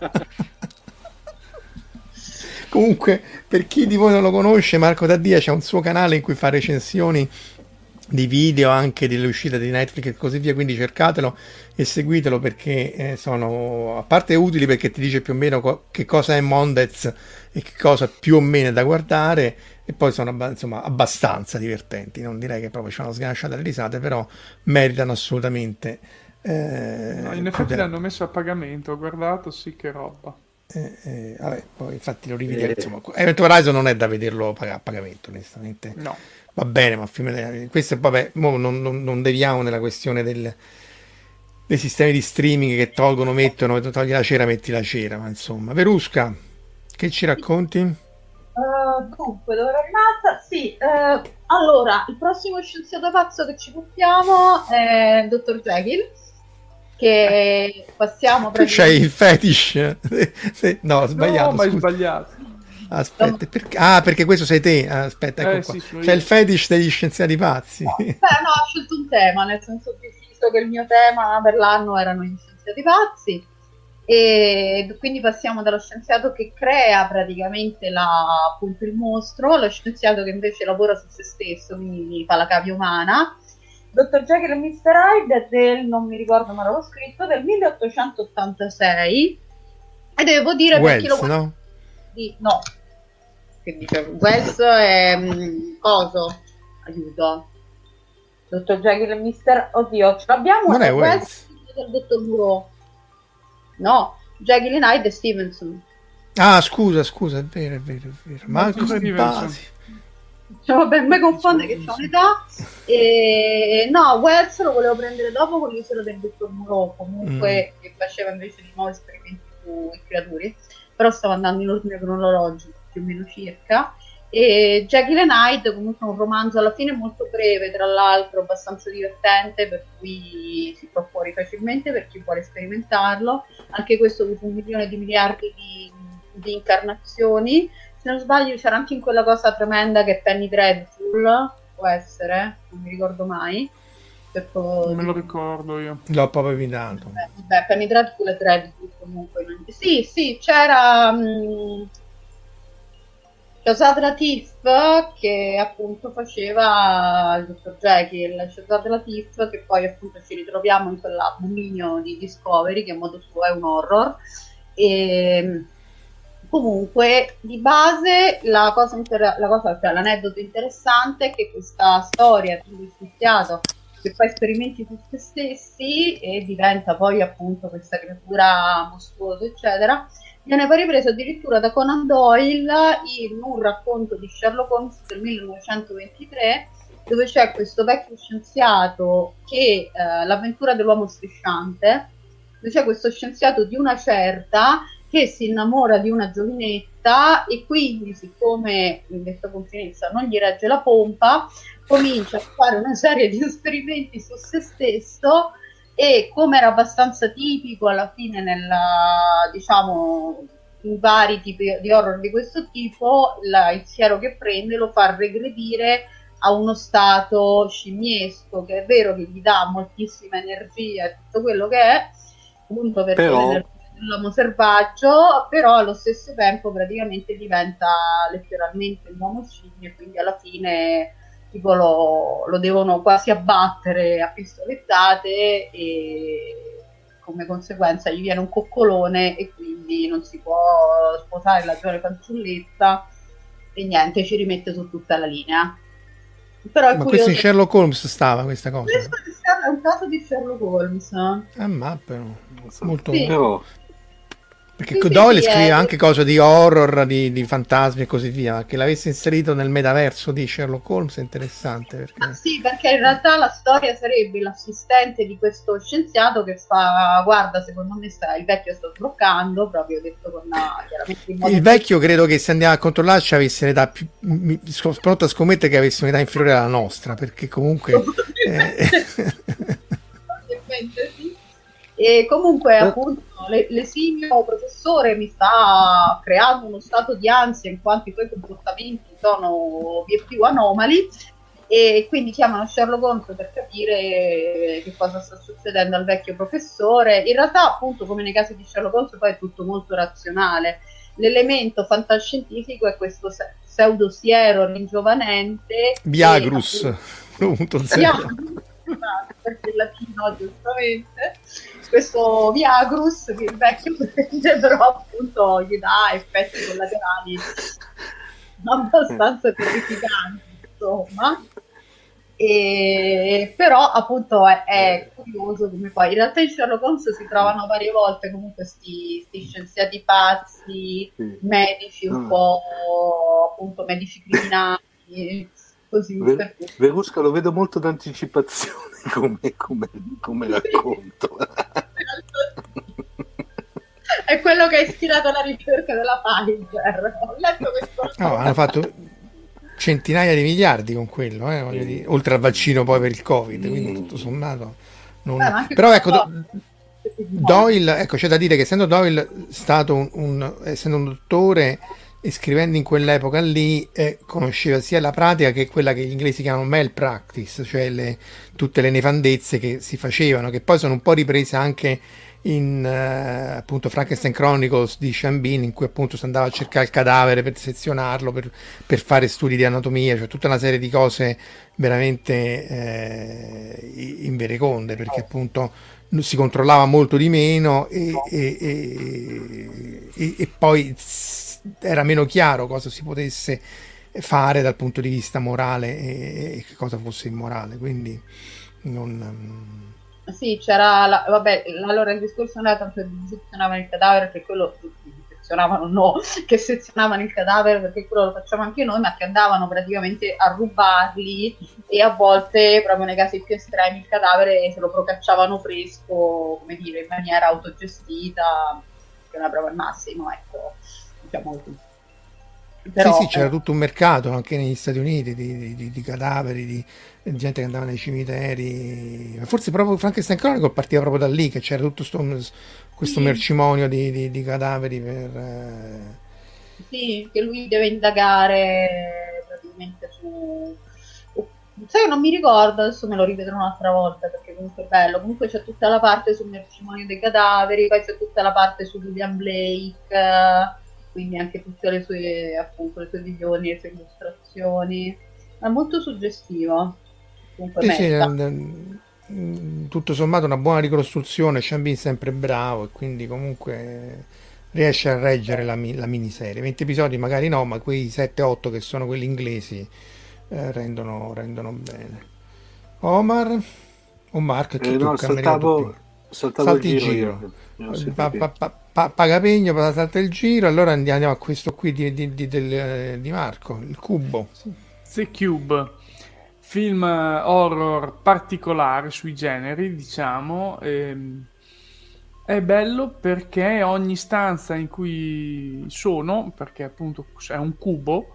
Comunque, per chi di voi non lo conosce, Marco Taddia c'è un suo canale in cui fa recensioni di video anche delle uscite di Netflix e così via, quindi cercatelo e seguitelo, perché sono, a parte utili perché ti dice più o meno che cosa è Mondez e che cosa più o meno è da guardare, e poi sono insomma abbastanza divertenti, non direi che proprio ci fanno sganasciate le risate, però meritano assolutamente. No, in effetti l'hanno messo a pagamento, ho guardato, sì, che roba. Vabbè, poi infatti lo rivedi, insomma, Event Horizon non è da vederlo a pagamento, onestamente. No. Va bene, ma questo vabbè, non deviamo nella questione dei sistemi di streaming che mettono, togli la cera, metti la cera, ma insomma. Verusca, che ci racconti? Dunque, dove era rimasta? Sì, allora, il prossimo scienziato pazzo che ci buttiamo è il Dr. Jekyll, che passiamo tu c'hai il fetish. No, ho sbagliato. No, ma hai sbagliato. Aspetta, perché questo sei te. Aspetta, ecco qua. Sì, c'è il fetish degli scienziati pazzi. No, ho scelto un tema, nel senso preciso che il mio tema per l'anno erano gli scienziati pazzi, e quindi passiamo dallo scienziato che crea praticamente appunto il mostro, allo scienziato che invece lavora su se stesso, quindi fa la cavia umana. Dr. Jekyll e Mr. Hyde non mi ricordo, ma l'avevo scritto, del 1886, e devo dire Wells, per chi lo no? No, che dice Wells è coso, aiuto, Dr. Jekyll e Mr. Oddio, ce l'abbiamo, non è Wells del Dottor Moreau. No, Jekyll and Hyde e Stevenson. Ah, scusa, è vero. Ma come basi? Cioè, vabbè, mi confonde che c'ho un'età. No, Wells lo volevo prendere dopo con l'isola del Dottor Moreau, comunque, che faceva invece di nuovi esperimenti sui creature, però stavo andando in ordine cronologico, più o meno circa. E Jekyll and Hyde comunque è un romanzo alla fine molto breve, tra l'altro abbastanza divertente, per cui si fa fuori facilmente per chi vuole sperimentarlo. Anche questo ha avuto 1 milione di miliardi di incarnazioni. Se non sbaglio c'era anche in quella cosa tremenda che è Penny Dreadful, può essere, non mi ricordo mai. Non me lo ricordo io. L'ho proprio evitato. Vabbè, Penny Dreadful è Dreadful comunque. Sì, c'era Shazad Latif che appunto faceva il Dr. Jekyll, Shazad Latif che poi appunto ci ritroviamo in quell'abominio di Discovery che a modo suo è un horror. E comunque di base cioè, l'aneddoto interessante è che questa storia di un scienziato che fa esperimenti su se stessi e diventa poi appunto questa creatura mostruosa, eccetera. Viene poi ripreso addirittura da Conan Doyle in un racconto di Sherlock Holmes del 1923, dove c'è questo vecchio scienziato che l'avventura dell'uomo strisciante, dove c'è questo scienziato di una certa che si innamora di una giovinetta e quindi, siccome in questa confidenza non gli regge la pompa, comincia a fare una serie di esperimenti su se stesso e, come era abbastanza tipico alla fine diciamo, in vari tipi di horror di questo tipo, il siero che prende lo fa regredire a uno stato scimmiesco, che è vero che gli dà moltissima energia e tutto quello che è, appunto perché l'energia dell'uomo selvaggio, però allo stesso tempo praticamente diventa letteralmente un uomo scimmio e quindi alla fine tipo lo devono quasi abbattere a pistolettate e come conseguenza gli viene un coccolone e quindi non si può sposare la giovane fanciulletta e niente, ci rimette su tutta la linea. Però ma questo in Sherlock Holmes stava questa cosa? Questo è un caso di Sherlock Holmes. Ma però molto... Sì. Perché Doyle scrive anche cose di horror, di fantasmi e così via, ma che l'avesse inserito nel metaverso di Sherlock Holmes è interessante. Perché... sì, perché in realtà la storia sarebbe l'assistente di questo scienziato che fa, guarda, secondo me il vecchio sta sbloccando, proprio detto con chiaramente in modo... Il vecchio credo che se andiamo a controllarci avesse un'età più... pronto a scommettere che avesse un'età inferiore alla nostra, perché comunque... Ovviamente sì. E comunque appunto l'esimio professore mi sta creando uno stato di ansia in quanto i suoi comportamenti sono via più anomali e quindi chiamano Sherlock Holmes per capire che cosa sta succedendo al vecchio professore. In realtà appunto come nei casi di Sherlock Holmes poi è tutto molto razionale. L'elemento fantascientifico è questo pseudosiero ringiovanente Viagrus 1.0 perché il latino giustamente questo Viagrus che il vecchio prende, però appunto gli dà effetti collaterali abbastanza terrificanti, insomma. E però appunto è curioso come poi in realtà in Sherlock Holmes si trovano varie volte comunque sti scienziati pazzi, medici un po' appunto medici criminali così. Verusca lo vedo molto d'anticipazione come racconto. È quello che ha ispirato la ricerca della Pfizer. Ho letto questo. No, hanno fatto centinaia di miliardi con quello, voglio dire, oltre al vaccino poi per il Covid, quindi tutto sommato non... Però ecco, Doyle, ecco, c'è da dire che essendo Doyle stato essendo un dottore e scrivendo in quell'epoca lì conosceva sia la pratica che quella che gli inglesi chiamano malpractice, cioè tutte le nefandezze che si facevano, che poi sono un po' riprese anche in appunto Frankenstein Chronicles di Sean Bean, in cui appunto si andava a cercare il cadavere per sezionarlo, per fare studi di anatomia, cioè tutta una serie di cose veramente invereconde, perché appunto si controllava molto di meno e poi era meno chiaro cosa si potesse fare dal punto di vista morale e che cosa fosse immorale, quindi non... Sì, c'era vabbè, allora il discorso non era tanto che sezionavano il cadavere, perché quello sezionavano no, che sezionavano il cadavere perché quello lo facciamo anche noi, ma che andavano praticamente a rubarli e a volte, proprio nei casi più estremi, il cadavere se lo procacciavano fresco, come dire, in maniera autogestita, che era proprio il massimo, ecco, diciamo così. Però, sì, c'era tutto un mercato anche negli Stati Uniti di cadaveri, di gente che andava nei cimiteri, forse proprio Frankenstein Chronicle partiva proprio da lì, che c'era tutto questo mercimonio di cadaveri per... Sì, che lui deve indagare praticamente su... Sai, non mi ricordo, adesso me lo rivedrò un'altra volta perché comunque è bello. Comunque c'è tutta la parte sul mercimonio dei cadaveri, poi c'è tutta la parte su William Blake, quindi anche tutte le sue, appunto, le sue visioni, le sue illustrazioni. È molto suggestivo. Comunque sì, tutto sommato una buona ricostruzione, Sean Bean sempre bravo e quindi comunque riesce a reggere la miniserie. 20 episodi magari no, ma quei 7-8 che sono quelli inglesi rendono bene. Omar? O Marco, chi No, tocca? Non mi ricordo più. saltavo il Salti il giro giro. io. Non so perché. Paga pegno, salta il giro, allora andiamo a questo qui di Marco, il cubo. The Cube, film horror particolare sui generi, diciamo. È bello perché ogni stanza in cui sono, perché appunto è un cubo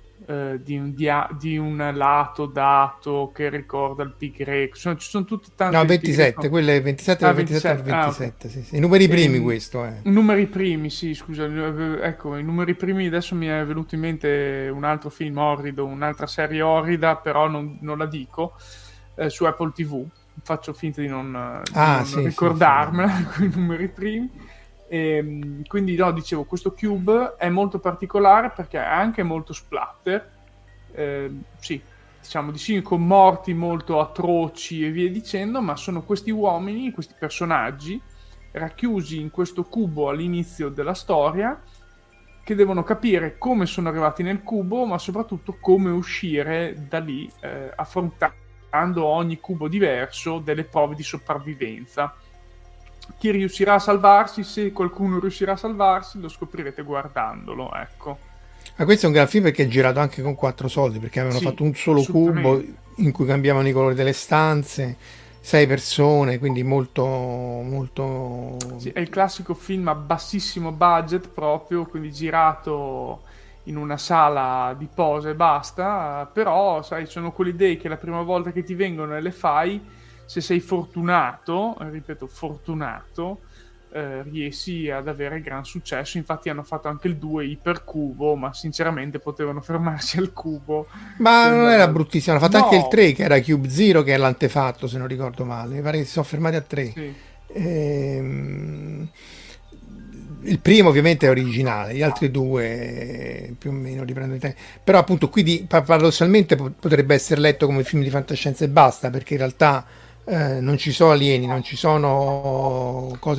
di un lato dato che ricorda il pi greco, ci sono tutte tante No, di pi 27, greco. quello è 27 Ah, dal 27 al 27, ah, ok. 27, sì. I numeri primi questo è. Numeri primi, sì, scusa, ecco, i numeri primi. Adesso mi è venuto in mente un altro film orrido, un'altra serie orrida, però non la dico, su Apple TV. Faccio finta di non Sì, ricordarmela con i numeri primi. Quindi no, dicevo, questo Cube è molto particolare perché è anche molto splatter, sì, diciamo di sì, con morti molto atroci e via dicendo, ma sono questi uomini, questi personaggi racchiusi in questo cubo all'inizio della storia, che devono capire come sono arrivati nel cubo, ma soprattutto come uscire da lì, affrontando ogni cubo diverso delle prove di sopravvivenza. Chi riuscirà a salvarsi, se qualcuno riuscirà a salvarsi, lo scoprirete guardandolo, ecco. Ma questo è un gran film perché è girato anche con 4 soldi, perché avevano fatto un solo cubo in cui cambiavano i colori delle stanze, 6 persone, quindi molto... Sì, è il classico film a bassissimo budget proprio, quindi girato in una sala di pose e basta, però sai, sono quelle idee che la prima volta che ti vengono e le fai, se sei fortunato, ripeto fortunato, riesci ad avere gran successo. Infatti hanno fatto anche il 2 Ipercubo, ma sinceramente potevano fermarsi al cubo. Ma non era bruttissimo, hanno fatto No. anche il 3 che era Cube Zero, che è l'antefatto se non ricordo male, mi pare che si sono fermati a 3. Sì. Il primo ovviamente è originale, gli altri due più o meno riprendono i tempi. Però appunto qui paradossalmente potrebbe essere letto come film di fantascienza e basta, perché in realtà non ci sono alieni, non ci sono cose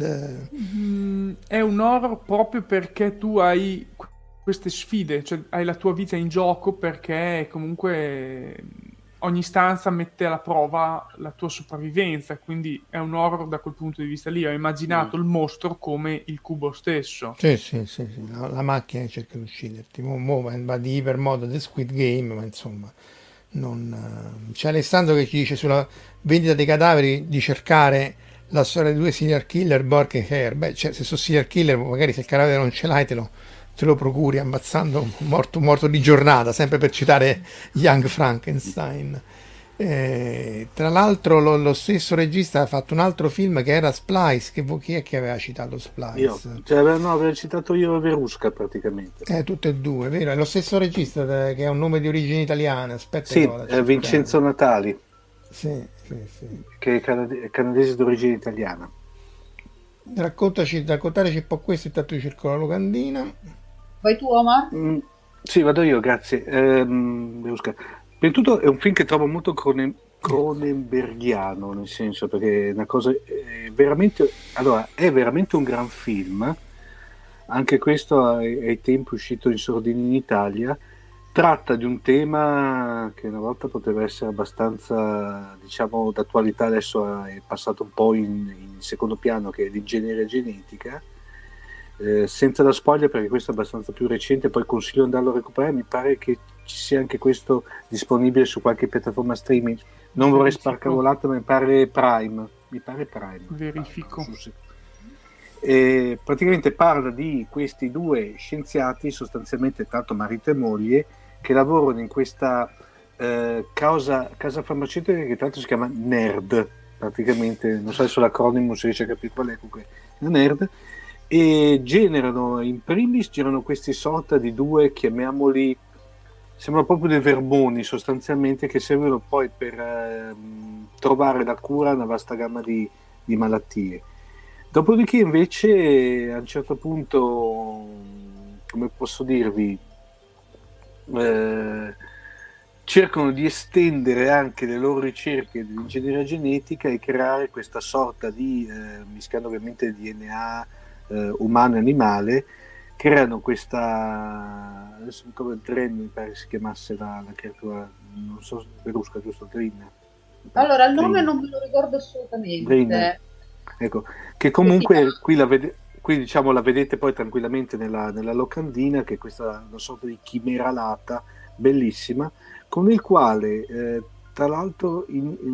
è un horror proprio perché tu hai queste sfide, cioè hai la tua vita in gioco, perché comunque ogni stanza mette alla prova la tua sopravvivenza, quindi è un horror da quel punto di vista lì. Ho immaginato il mostro come il cubo stesso. Sì. La macchina cerca di ucciderti, va di ipermodo The Squid Game, ma insomma c'è Alessandro che ci dice sulla vendita dei cadaveri di cercare la storia di 2 serial killer, Bork e Hare. Beh, cioè, se sono serial killer, magari se il cadavere non ce l'hai te lo procuri ammazzando un morto di giornata, sempre per citare Young Frankenstein. Tra l'altro lo stesso regista ha fatto un altro film che era Splice, chi è che aveva citato Splice? Io, avevo citato io Verusca praticamente. Tutte e due, vero? È lo stesso regista che ha un nome di origine italiana, aspetta. Sì, Vincenzo Natali. Sì. Che è canadese d'origine italiana. Raccontateci un po' questo, intanto io cerco la locandina. Vai tu, Omar? Sì, vado io, grazie. Prima di tutto è un film che trovo molto cronenberghiano, nel senso, perché è una cosa è veramente un gran film. Anche questo ai tempi uscito in sordina in Italia. Tratta di un tema che una volta poteva essere abbastanza, diciamo, d'attualità, adesso è passato un po' in secondo piano, che è l'ingegneria genetica. Senza da spoiler, perché questo è abbastanza più recente, poi consiglio di andarlo a recuperare. Mi pare che ci sia anche questo disponibile su qualche piattaforma streaming. Non vorrei sparcavolate, ma mi pare Prime. Verifico. E praticamente parla di questi 2 scienziati, sostanzialmente tanto marito e moglie, che lavorano in questa casa farmaceutica che tra l'altro si chiama NERD, praticamente non so se l'acronimo si riesce a capire qual è, comunque NERD, e in primis girano questi sorta di 2, chiamiamoli, sembrano proprio dei vermoni sostanzialmente, che servono poi per trovare la cura a una vasta gamma di malattie. Dopodiché invece a un certo punto, come posso dirvi, cercano di estendere anche le loro ricerche di ingegneria genetica e creare questa sorta di, mischiando ovviamente DNA umano e animale, creano questa, adesso come Dren mi pare si chiamasse la creatura, non so, Verusca, giusto? Dren. Allora, il nome non me lo ricordo assolutamente. Ecco, che comunque qui diciamo la vedete poi tranquillamente nella locandina, che è questa una sorta di chimera alata bellissima, con il quale tra l'altro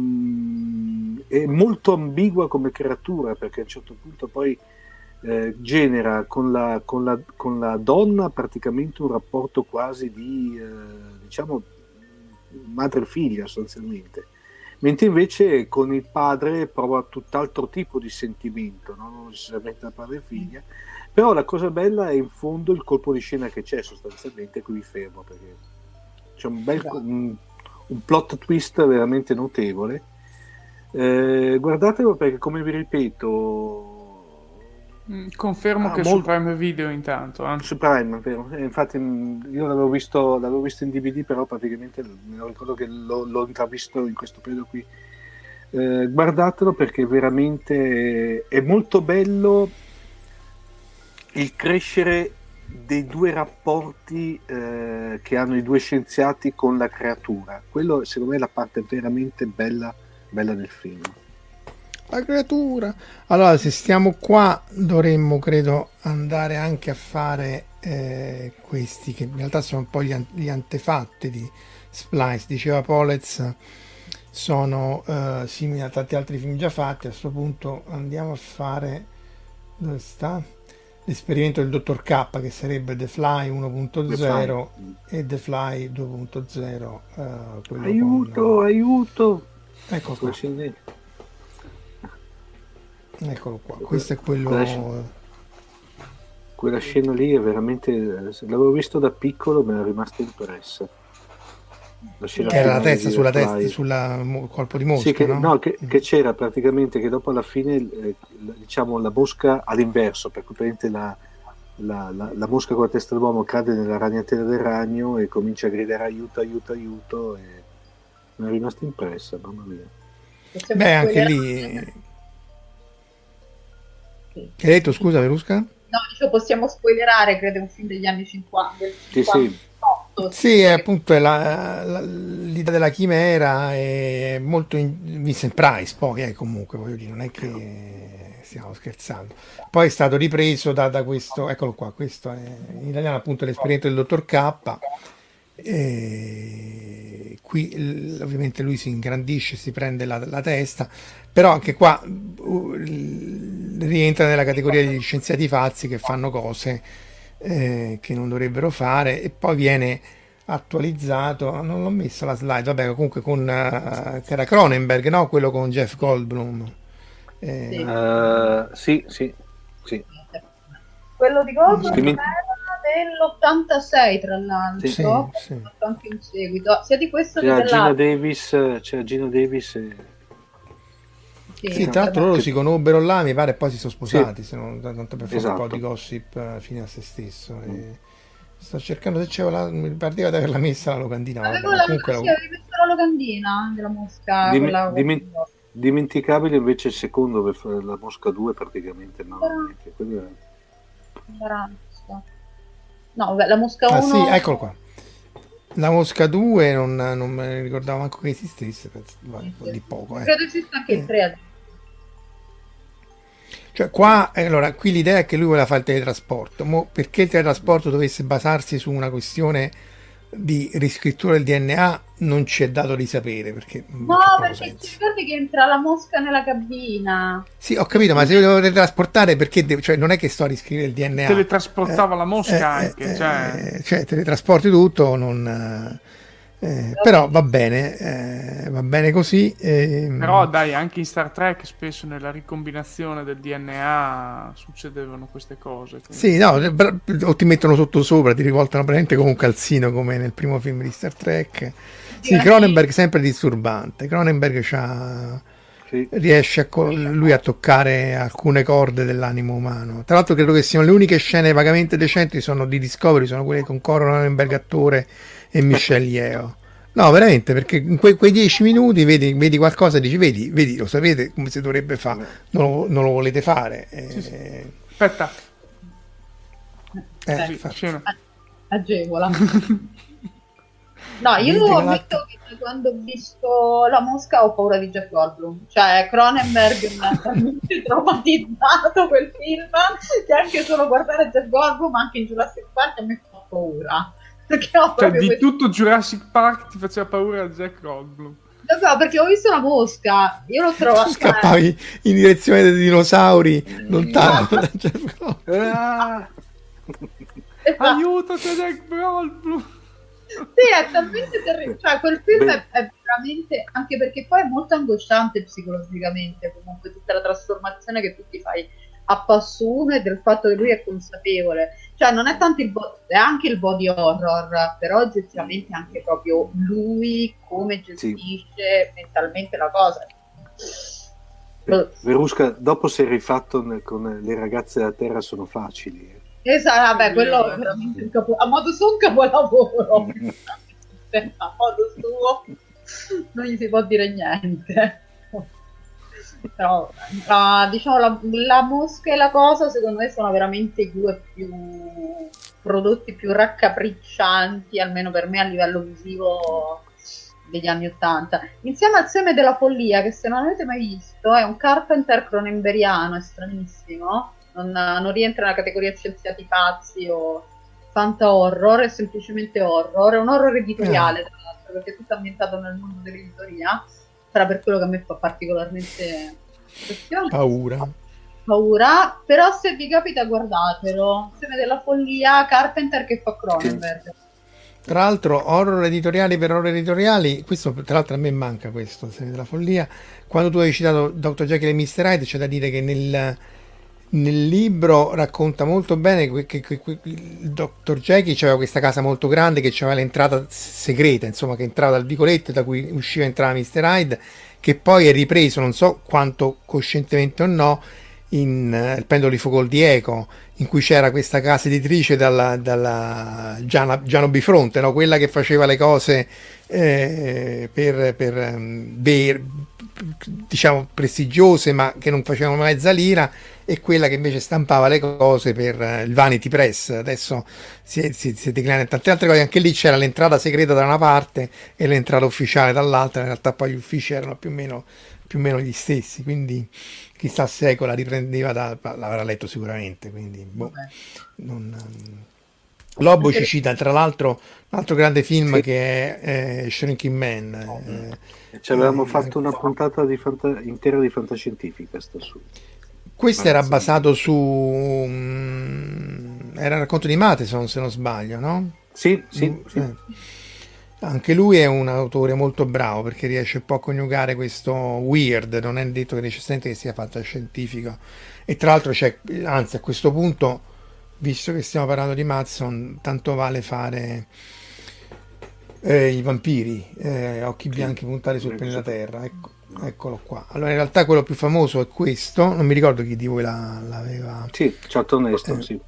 è molto ambigua come creatura, perché a un certo punto poi genera con la donna praticamente un rapporto quasi di diciamo madre-figlia sostanzialmente, mentre invece con il padre prova tutt'altro tipo di sentimento, no? Non necessariamente da padre e figlia. Però la cosa bella è in fondo il colpo di scena che c'è, sostanzialmente. Qui mi fermo perché c'è un plot twist veramente notevole. Guardatelo, perché come vi ripeto, confermo che su Prime Video intanto su Prime, vero? Infatti io l'avevo visto in DVD, però praticamente me lo ricordo che l'ho intravisto in questo periodo qui. Guardatelo, perché veramente è molto bello il crescere dei due rapporti che hanno i due scienziati con la creatura. Quello secondo me è la parte veramente bella del film. La creatura. Allora, se stiamo qua dovremmo, credo, andare anche a fare questi, che in realtà sono un po' gli antefatti di Splice. Diceva Polez, sono simili a tanti altri film già fatti. A questo punto andiamo a fare, dove sta? L'esperimento del dottor K, che sarebbe The Fly 1.0 e The Fly 2.0. Aiuto! Ecco qua. Eccolo qua, questo è quello. Quella scena lì è veramente, l'avevo visto da piccolo, mi era rimasta impressa. Che era la testa sulla testa, sulla colpo di mosca, sì, no? Che c'era praticamente, che dopo alla fine diciamo la mosca all'inverso, perché praticamente la mosca con la testa dell'uomo cade nella ragnatela del ragno e comincia a gridare aiuto, e mi è rimasta impressa, mamma mia. Beh, anche lì. Che hai detto, scusa, Verusca? No, dicevo, possiamo spoilerare, credo, un film degli anni 50. Sì, appunto è l'idea della chimera è molto Vincent Price, poi comunque voglio dire, non è che stiamo scherzando. Poi è stato ripreso da questo, eccolo qua, questo è in italiano appunto l'esperimento del dottor K. Qui ovviamente lui si ingrandisce, si prende la testa, però anche qua rientra nella categoria degli scienziati falsi che fanno cose che non dovrebbero fare, e poi viene attualizzato, non l'ho messa la slide, vabbè, comunque con che era Cronenberg, no? Quello con Jeff Goldblum. Sì. Quello di Goldblum dell'86, tra l'altro, sì. Anche in seguito, sia di questo che Gina dell'altro. c'è Gina Davis sì, tra l'altro loro si conobbero là, mi pare, e poi si sono sposati, se non tanto per fare un po' di gossip fine a se stesso. Sto cercando se c'era mi pareva di averla messa la locandina. Avevi messo la locandina della mosca. Dimenticabile invece il secondo, la mosca 2 praticamente no. No, vabbè, la mosca 1. Sì, eccolo qua. La mosca 2 non me ne ricordavo manco che esistesse, di poco. Credo esista anche il 3. Cioè qua, allora, qui l'idea è che lui voleva fare il teletrasporto, perché il teletrasporto dovesse basarsi su una questione di riscrittura del DNA non ci è dato di sapere, perché perché ti ricordi che entra la mosca nella cabina? Sì, ho capito, ma se io devo teletrasportare, perché cioè non è che sto a riscrivere il DNA, teletrasportava la mosca anche, cioè teletrasporti tutto, non però va bene così. Però dai, anche in Star Trek spesso nella ricombinazione del DNA succedevano queste cose. Sì, no, o ti mettono sotto sopra, ti rivoltano praticamente come un calzino, come nel primo film di Star Trek. Sì, Cronenberg sempre disturbante. Cronenberg riesce lui a toccare alcune corde dell'animo umano. Tra l'altro credo che siano le uniche scene vagamente decenti sono di Discovery, sono quelle con Cronenberg attore e Michelle Yeoh. No, veramente, perché in quei 10 minuti vedi qualcosa e dici vedi, lo sapete come si dovrebbe fare, non lo volete fare. Sì. Aspetta. Agevola. No, io Vite ho Galattiche. ammetto che quando ho visto La Mosca ho paura di Jeff Goldblum. Cioè, Cronenberg mi ha talmente traumatizzato quel film che anche solo guardare Jeff Goldblum, anche in Jurassic Park, a me fa paura. Perché ho Cioè, proprio di questo... tutto Jurassic Park ti faceva paura Jack Goldblum. No, perché ho visto La Mosca, io l'ho trovata... Scappavi in direzione dei dinosauri lontano da Jeff Goldblum. Ah! Aiuto, c'è Jack Goldblum! Sì, è talmente terribile. Cioè, quel film è veramente, anche perché poi è molto angosciante psicologicamente, comunque tutta la trasformazione che tu ti fai a passo uno e del fatto che lui è consapevole. Cioè, non è tanto è anche il body horror, però oggettivamente anche proprio lui come gestisce mentalmente la cosa. Verusca, dopo sei rifatto con Le ragazze da terra sono facili. Esatto, vabbè, quello è veramente a modo suo un capolavoro. A modo suo non gli si può dire niente. Però diciamo la Mosca e la Cosa secondo me sono veramente i due prodotti più raccapriccianti, almeno per me a livello visivo, degli anni '80, insieme al Seme della follia, che se non avete mai visto è un Carpenter cronenberiano, è stranissimo, non rientra nella categoria scienziati pazzi o fanta horror, è semplicemente horror, è un horror editoriale tra l'altro, perché è tutto ambientato nel mondo dell'editoria. Sarà per quello che a me fa particolarmente paura, però se vi capita guardatelo. Seme della follia, Carpenter che fa Cronenberg. Tra l'altro horror editoriali per horror editoriali, questo tra l'altro a me manca questo, Seme della follia. Quando tu hai citato Dr. Jekyll e Mr. Hyde, c'è da dire che nel libro racconta molto bene che il Dr. Jekyll aveva questa casa molto grande che aveva l'entrata segreta, insomma, che entrava dal vicoletto da cui usciva e entrava Mr. Hyde, che poi è ripreso, non so quanto coscientemente o no, in Il pendolo di fuoco di Eco, in cui c'era questa casa editrice dalla Giano Bifronte, no? Quella che faceva le cose diciamo prestigiose ma che non facevano mezza lira, e quella che invece stampava le cose per il Vanity Press. Adesso si declina in tante altre cose, anche lì c'era l'entrata segreta da una parte e l'entrata ufficiale dall'altra, in realtà poi gli uffici erano più o meno gli stessi, quindi chissà se Eco la riprendeva l'avrà letto sicuramente, quindi Lobo ci cita tra l'altro un altro grande film che è Shrinking Man. Ci avevamo fatto una puntata intera di fantascientifica su. Questo era basato su era il racconto di Matheson, se non sbaglio, no? Sì. Anche lui è un autore molto bravo perché riesce un po' a coniugare questo weird, non è detto che necessariamente che sia fantascientifico. E tra l'altro anzi a questo punto, visto che stiamo parlando di Matheson, tanto vale fare i vampiri, occhi bianchi puntati sul pianeta Terra, eccolo qua. Allora in realtà quello più famoso è questo, non mi ricordo chi di voi l'aveva. Sì, Charlton Heston, sì.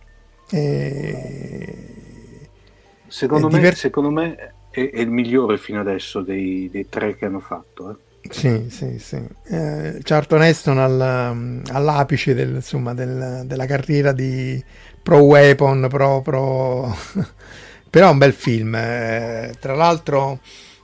Secondo me è il migliore fino adesso dei tre che hanno fatto. Sì. Charlton Heston all'apice della carriera di pro weapon, pro però è un bel film. Tra l'altro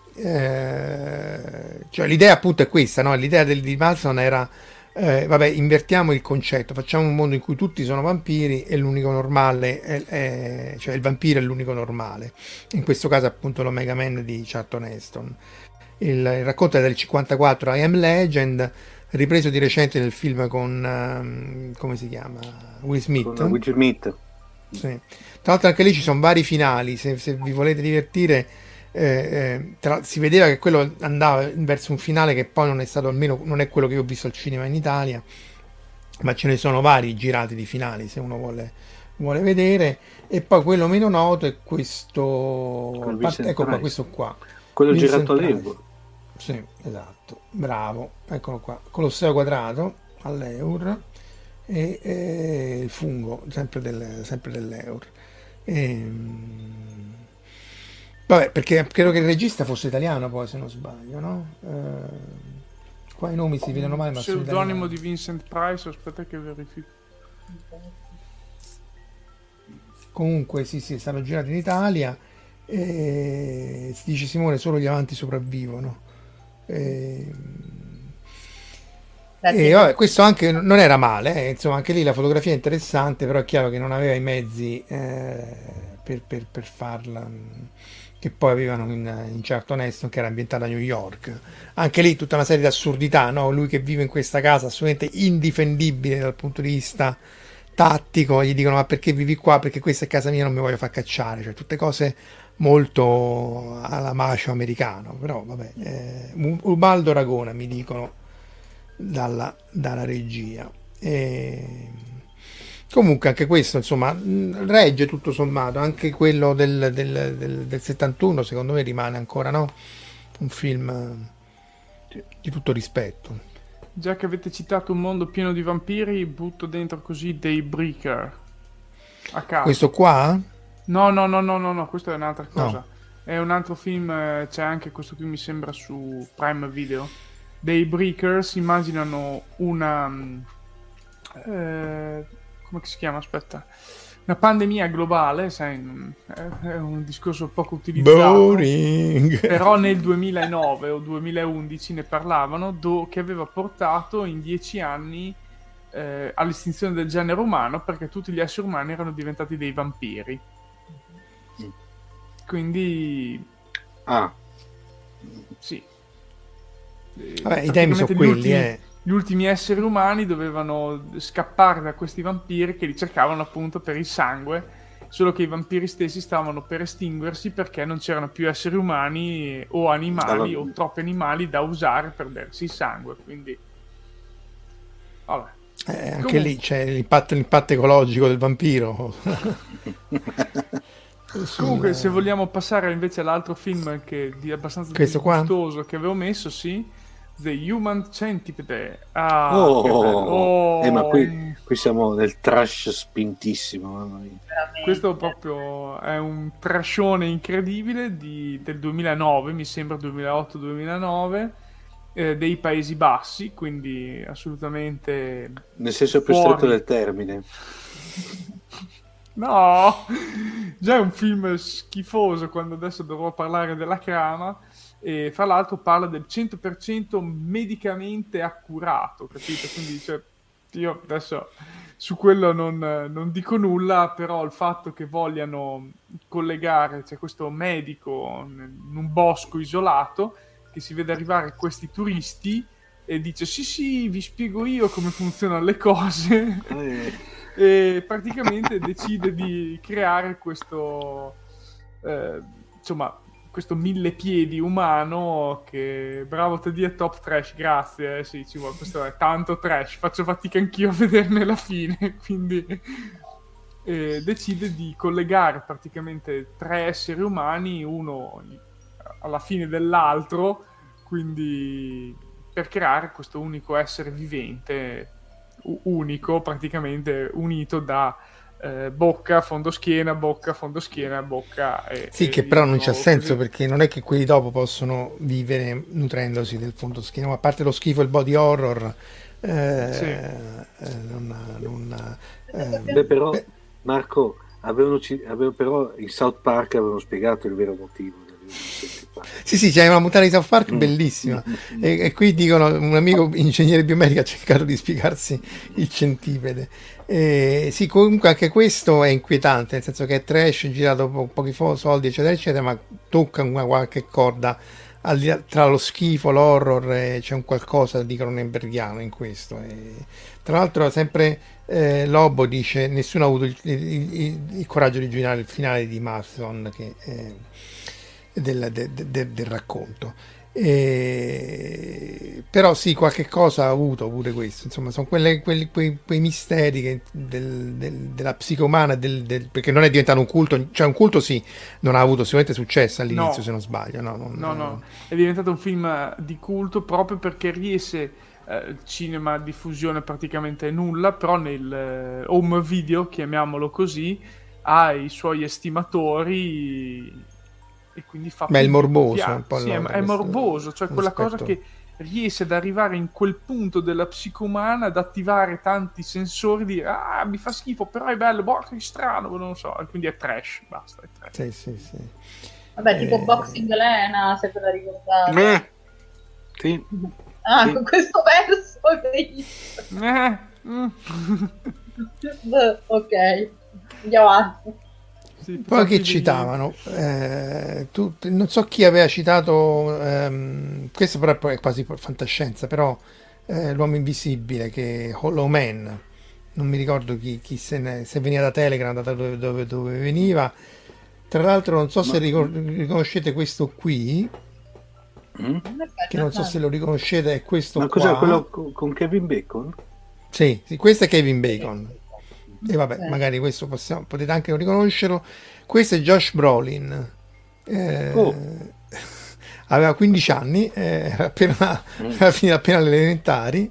cioè l'idea appunto è questa, no? L'idea di Matheson era vabbè, invertiamo il concetto, facciamo un mondo in cui tutti sono vampiri e l'unico normale cioè il vampiro è l'unico normale, in questo caso appunto l'Omega Man di Charlton Heston. Il racconto è del 54, I Am Legend, ripreso di recente nel film con come si chiama? Will Smith. Sì. Tra l'altro anche lì ci sono vari finali, se vi volete divertire. Si vedeva che quello andava verso un finale che poi non è stato, almeno non è quello che io ho visto al cinema in Italia, ma ce ne sono vari girati di finali se uno vuole vedere. E poi quello meno noto è questo, ecco qua, questo qua, quello girato all'euro. Sì, esatto, bravo, eccolo qua, Colosseo quadrato all'euro e il fungo sempre dell'euro. Vabbè, perché credo che il regista fosse italiano poi, se non sbaglio, no? Qua i nomi si vedono male, ma sono italiani. Pseudonimo di Vincent Price, aspetta che verifico. Comunque sì, è stato girato in Italia Si dice Simone, solo gli amanti sopravvivono. Vabbè, questo anche non era male, insomma, anche lì la fotografia è interessante, però è chiaro che non aveva i mezzi per farla, che poi avevano in Charlton Heston, che era ambientata a New York. Anche lì tutta una serie di assurdità, no? Lui che vive in questa casa assolutamente indifendibile dal punto di vista tattico, gli dicono: ma perché vivi qua? Perché questa è casa mia, non mi voglio far cacciare, cioè tutte cose molto alla macio americano. Però vabbè, Ubaldo Ragona, mi dicono dalla regia. Comunque anche questo, insomma, regge tutto sommato. Anche quello del 71 secondo me rimane ancora, no? Un film di tutto rispetto. Già che avete citato un mondo pieno di vampiri, butto dentro così Daybreaker a caso. Questo qua? No, questa è un'altra cosa. No. È un altro film, c'è anche questo qui mi sembra su Prime Video. Daybreakers immaginano una come si chiama? Aspetta, una pandemia globale, sai, è un discorso poco utilizzato. Boring. Però nel 2009 o 2011 ne parlavano, che aveva portato in 10 anni all'estinzione del genere umano, perché tutti gli esseri umani erano diventati dei vampiri. Quindi sì. Vabbè, i temi sono quelli, Gli ultimi esseri umani dovevano scappare da questi vampiri che li cercavano appunto per il sangue, solo che i vampiri stessi stavano per estinguersi perché non c'erano più esseri umani o animali o troppi animali da usare per bersi il sangue, quindi vabbè. Anche comunque, lì c'è l'impatto ecologico del vampiro. Comunque, se vogliamo passare invece all'altro film che di abbastanza gustoso che avevo messo, sì, The Human Centipede. Ma qui siamo nel trash spintissimo, mamma mia. Questo proprio è un trashone incredibile del 2009, mi sembra 2008-2009, dei Paesi Bassi, quindi assolutamente nel senso più stretto del termine. No, già è un film schifoso quando adesso dovrò parlare della crama, e fra l'altro parla del 100% medicamente accurato, capito? Quindi cioè, io adesso su quello non dico nulla, però il fatto che vogliano collegare, c'è questo medico in un bosco isolato che si vede arrivare questi turisti e dice sì, vi spiego io come funzionano le cose. E praticamente decide di creare questo insomma questo 1000 piedi umano che, bravo te dire, top trash, grazie, sì, questo è tanto trash, faccio fatica anch'io a vederne la fine, quindi decide di collegare praticamente 3 esseri umani, uno alla fine dell'altro, quindi per creare questo unico essere vivente, unico, praticamente unito da bocca, fondoschiena, bocca, fondoschiena, bocca. Sì, che però non c'ha senso, perché non è che quelli dopo possono vivere nutrendosi del fondoschiena, ma a parte lo schifo, il body horror. Però Marco, però in South Park avevano spiegato il vero motivo. Sì, c'è una puntata di South Park bellissima e qui dicono, un amico ingegnere biomedico ha cercato di spiegarsi il centipede. Sì, comunque anche questo è inquietante, nel senso che è trash, girato pochi soldi eccetera eccetera, ma tocca una qualche corda tra lo schifo, l'horror, c'è un qualcosa di cronenbergiano in questo. Tra l'altro sempre Lobo dice: nessuno ha avuto il coraggio di girare il finale di Marston, che del racconto, però sì, qualche cosa ha avuto pure questo, insomma sono quei misteri della psiche umana, perché non è diventato un culto, cioè un culto sì, non ha avuto sicuramente successo all'inizio, no, se non sbaglio, no, è diventato un film di culto proprio perché riesce, il cinema diffusione praticamente nulla, però nel home video, chiamiamolo così, ha i suoi estimatori e quindi fa. Ma è il morboso, un po', sì, è morboso, cioè quella cosa che riesce ad arrivare in quel punto della psiche umana, ad attivare tanti sensori, di mi fa schifo, però è bello, boh, che strano, non lo so, e quindi è trash, basta, è trash. Sì. Vabbè, tipo Boxing Elena, se ve la ricordate. Sì. Ah, sì. con questo verso ok, andiamo avanti. Sì, Poi che facciamo citavano? Non so chi aveva citato, questo però è quasi fantascienza, però l'uomo invisibile, che Hollow Man, non mi ricordo chi se veniva da Telegram, da dove veniva. Tra l'altro non so se riconoscete questo qui, che non so se lo riconoscete, è questo Ma qua. cos'è quello con Kevin Bacon? Sì, questo è Kevin Bacon. E vabbè, magari questo potete anche non riconoscerlo. Questo è Josh Brolin. Aveva 15 anni, era finito appena alle elementari.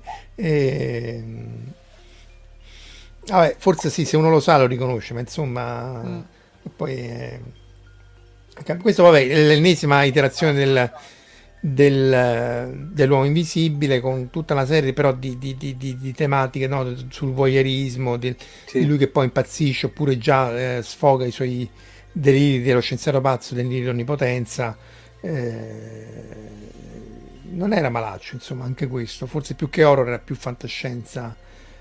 Vabbè, forse sì, se uno lo sa lo riconosce, ma insomma, poi questo vabbè è l'ennesima iterazione dell'uomo invisibile, con tutta una serie però di tematiche, no? Sul voyeurismo, di lui che poi impazzisce oppure già sfoga i suoi deliri dello scienziato pazzo, deliri di onnipotenza. Non era malaccio, insomma, anche questo forse più che horror era più fantascienza.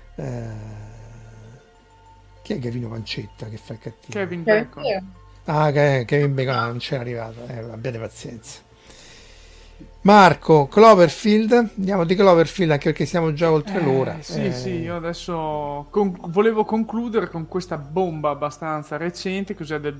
Chi è Gavino Pancetta che fa il cattivo? Kevin Bacon. Kevin Bacon non c'era arrivato, abbiate pazienza. Marco, Cloverfield, andiamo di Cloverfield anche perché siamo già oltre l'ora. Sì, io adesso volevo concludere con questa bomba abbastanza recente, cos'è del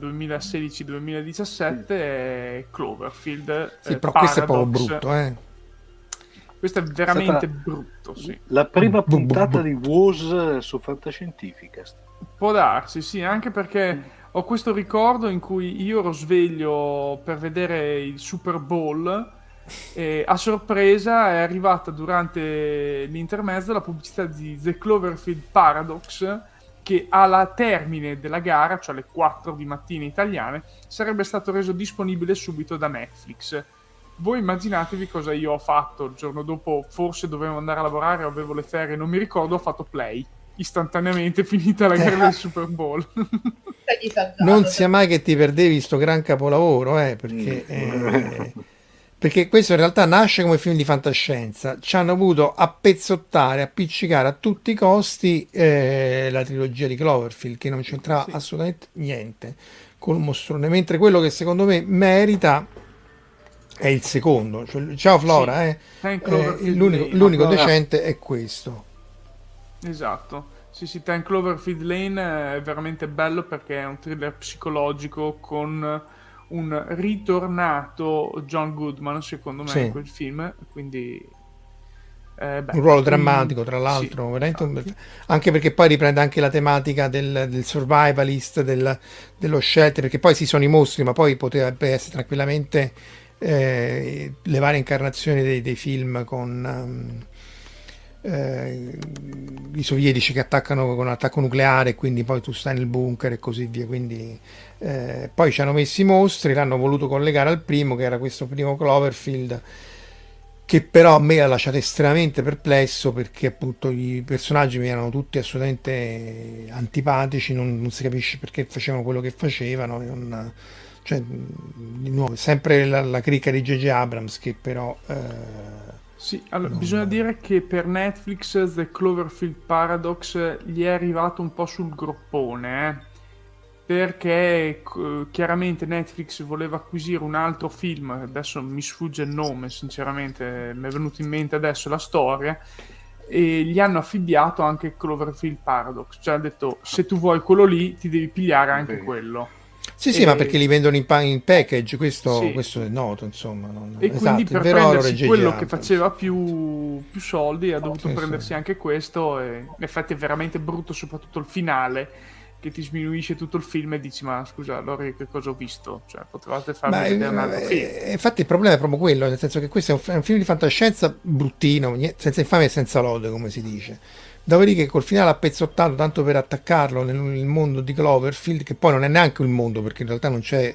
2016-2017, Cloverfield. Sì, però Paradox. questo è proprio brutto, Questo è veramente brutto, sì. La prima puntata di WOS su Fantascientificast. Può darsi, sì, anche perché ho questo ricordo in cui io ero sveglio per vedere il Super Bowl e a sorpresa è arrivata durante l'intermezzo la pubblicità di The Cloverfield Paradox, che alla termine della gara, cioè alle 4 di mattina italiane, sarebbe stato reso disponibile subito da Netflix. Voi immaginatevi cosa io ho fatto il giorno dopo, forse dovevo andare a lavorare, avevo le ferie, non mi ricordo, ho fatto play istantaneamente finita la gara del Super Bowl. Non sia mai che ti perdevi sto gran capolavoro, perché questo in realtà nasce come film di fantascienza. Ci hanno voluto appezzottare, appiccicare a tutti i costi la trilogia di Cloverfield, che non c'entrava assolutamente niente col mostrone, mentre quello che secondo me merita è il secondo. Cioè, ciao Flora, l'unico decente è questo. Esatto, sì, Ten Cloverfield Lane è veramente bello perché è un thriller psicologico con un ritornato John Goodman, secondo me, in quel film, quindi un ruolo drammatico, tra l'altro, veramente anche perché poi riprende anche la tematica del survivalist, dello scelte, perché poi si sono i mostri, ma poi potrebbe essere tranquillamente le varie incarnazioni dei film con i sovietici che attaccano con un attacco nucleare, quindi poi tu stai nel bunker e così via, quindi poi ci hanno messo i mostri, l'hanno voluto collegare al primo, che era questo primo Cloverfield, che però a me ha lasciato estremamente perplesso, perché appunto i personaggi mi erano tutti assolutamente antipatici, non si capisce perché facevano quello che facevano, cioè, di nuovo sempre la cricca di J.J. Abrams, che però sì, allora, bisogna dire che per Netflix The Cloverfield Paradox gli è arrivato un po' sul groppone, perché chiaramente Netflix voleva acquisire un altro film, adesso mi sfugge il nome, sinceramente mi è venuto in mente adesso la storia, e gli hanno affibbiato anche Cloverfield Paradox, cioè ha detto se tu vuoi quello lì ti devi pigliare anche quello. Sì, ma perché li vendono in package, questo è noto, insomma. E quindi per prendersi quello che faceva più soldi ha dovuto prendersi anche questo, e in effetti è veramente brutto, soprattutto il finale, che ti sminuisce tutto il film e dici ma scusa, allora che cosa ho visto? Cioè potevate farmi vedere un altro film. Infatti il problema è proprio quello, nel senso che questo è un film di fantascienza bruttino, senza infamia e senza lode, come si dice. Dopodiché col finale appezzottato tanto per attaccarlo nel mondo di Cloverfield, che poi non è neanche un mondo, perché in realtà non c'è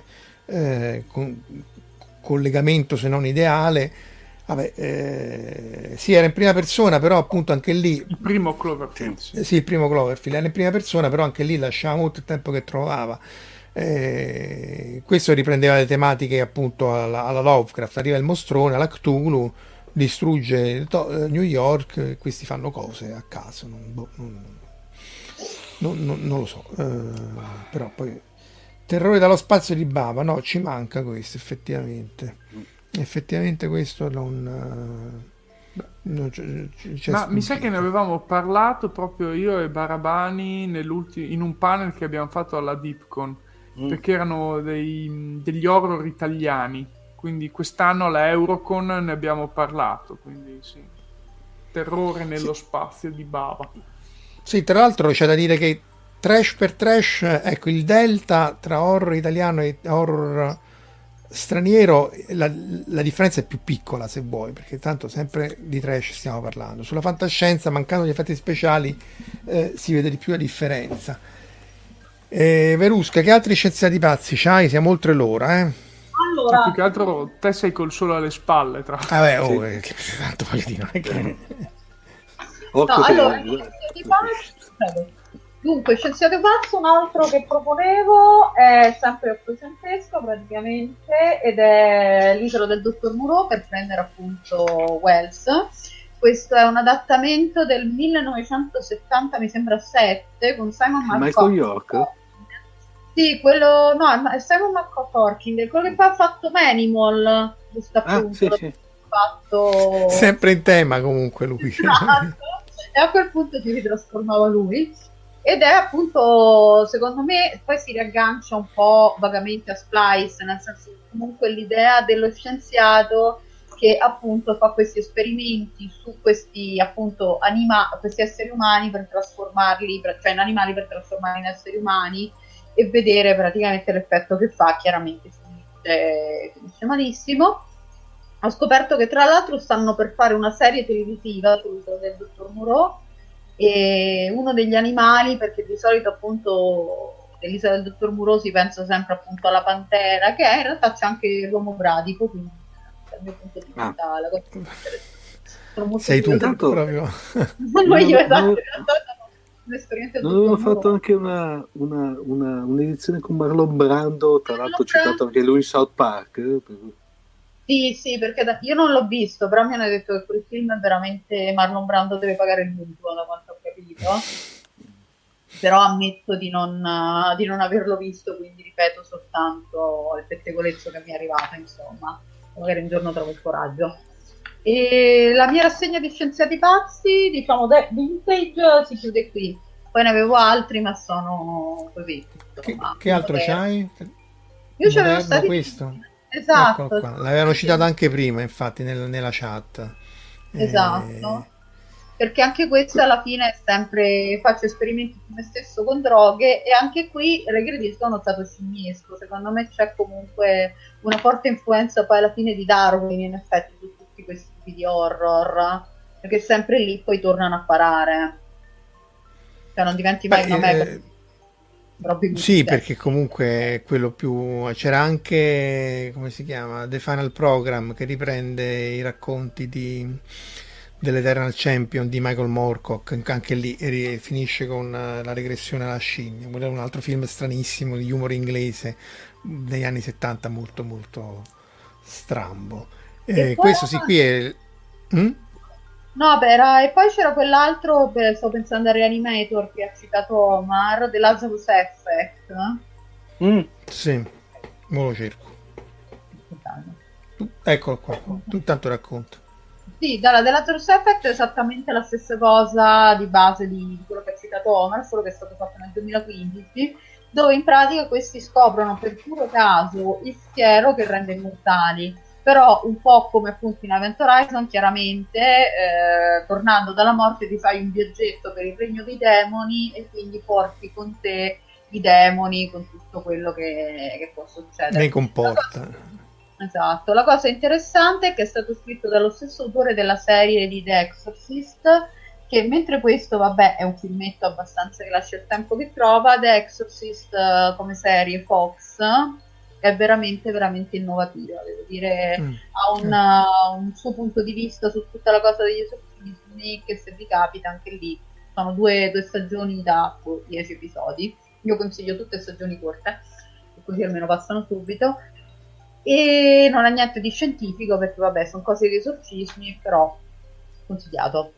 collegamento se non ideale. Vabbè, sì, era in prima persona, però appunto anche lì il primo Cloverfield sì, il primo Cloverfield era in prima persona, però anche lì lasciava molto il tempo che trovava. Questo riprendeva le tematiche appunto alla Lovecraft. Arriva il mostrone, alla Cthulhu, distrugge New York, e questi fanno cose a caso, non lo so, però poi terrore dallo spazio di Bava, no, ci manca questo effettivamente questo non c'è Ma mi sa che ne avevamo parlato proprio io e Barabani in un panel che abbiamo fatto alla Deepcon, perché erano degli horror italiani, quindi quest'anno alla Eurocon ne abbiamo parlato, quindi sì, terrore nello spazio di Bava. Sì, tra l'altro c'è da dire che trash per trash, ecco, il delta tra horror italiano e horror straniero, la differenza è più piccola, se vuoi, perché tanto sempre di trash stiamo parlando. Sulla fantascienza, mancando gli effetti speciali, si vede di più la differenza. Verusca, che altri scienziati pazzi c'hai? Siamo oltre l'ora, Allora, più che altro te sei col sole alle spalle, tra l'altro. Vabbè, tanto voglio dire, non è che... allora, scienziati pazzi, dunque, scienziato pazzo, un altro che proponevo è sempre ottocentesco praticamente, ed è L'isola del dottor Moreau, per prendere appunto Wells. Questo è un adattamento del 1970, mi sembra 7, con Simon Michael York? Sì, quello, no, è Simon McCorkin, quello che ha fatto Manimal, giusto appunto. Sì. Fatto... Sempre in tema comunque lui. Esatto. E a quel punto si ritrasformava lui. Ed è appunto, secondo me, poi si riaggancia un po' vagamente a Splice, nel senso che comunque l'idea dello scienziato che appunto fa questi esperimenti su questi appunto questi esseri umani per trasformarli, cioè in animali per trasformarli in esseri umani, e vedere praticamente l'effetto che fa. Chiaramente finisce malissimo. Ho scoperto che tra l'altro stanno per fare una serie televisiva sull'isola del dottor Moreau, e uno degli animali, perché di solito appunto nell'isola del dottor Moreau si pensa sempre appunto alla pantera, che è, in realtà c'è anche l'uomo bradico, quindi dal mio punto di vista la cosa sei tu tanto proprio un'esperienza. Non avevo fatto anche un'edizione con Marlon Brando, tra l'altro citato anche lui in South Park. Sì, perché io non l'ho visto, però mi hanno detto che quel film è veramente, Marlon Brando deve pagare il mutuo, da quanto ho capito. Però ammetto di non averlo visto, quindi ripeto soltanto il pettegolezzo che mi è arrivato, insomma. Magari un giorno trovo il coraggio. E la mia rassegna di scienziati pazzi, diciamo vintage, si chiude qui. Poi ne avevo altri, ma sono così. Che altro c'hai? Io c'avevo stati questo. Esatto. Eccolo qua. L'avevano citato anche prima, infatti, nella chat. Esatto. Perché anche questo alla fine è sempre, faccio esperimenti su me stesso con droghe, e anche qui regredisco, ho notato scimmiesco. Secondo me c'è comunque una forte influenza poi alla fine di Darwin, in effetti, su tutti questi tipi di horror, perché sempre lì poi tornano a parare, cioè non diventi mai una mega. Sì, perché comunque quello più... c'era anche, come si chiama, The Final Program, che riprende i racconti dell'Eternal Champion di Michael Moorcock, anche lì finisce con la regressione alla scimmia. Quello è un altro film stranissimo di humor inglese degli anni 70, molto molto strambo. Questo sì, qui è... No, e poi c'era quell'altro, sto pensando a Reanimator, che ha citato Omar, The Lazarus Effect. Sì, me lo cerco. Eccolo qua, tu intanto racconta. Sì, The Lazarus Effect è esattamente la stessa cosa di base di quello che ha citato Omar, solo che è stato fatto nel 2015, dove in pratica questi scoprono per puro caso il siero che rende immortali. Però un po' come appunto in Event Horizon, chiaramente tornando dalla morte ti fai un viaggetto per il regno dei demoni, e quindi porti con te i demoni con tutto quello che può succedere. Ne comporta. Esatto. La cosa interessante è che è stato scritto dallo stesso autore della serie di The Exorcist, che mentre questo, vabbè, è un filmetto abbastanza che lascia il tempo che trova, The Exorcist come serie Fox è veramente veramente innovativa, devo dire. Ha un suo punto di vista su tutta la cosa degli esorcismi, che se vi capita anche lì sono due stagioni da 10 episodi. Io consiglio tutte stagioni corte, così almeno passano subito. E non ha niente di scientifico perché vabbè sono cose di esorcismi, però consigliato.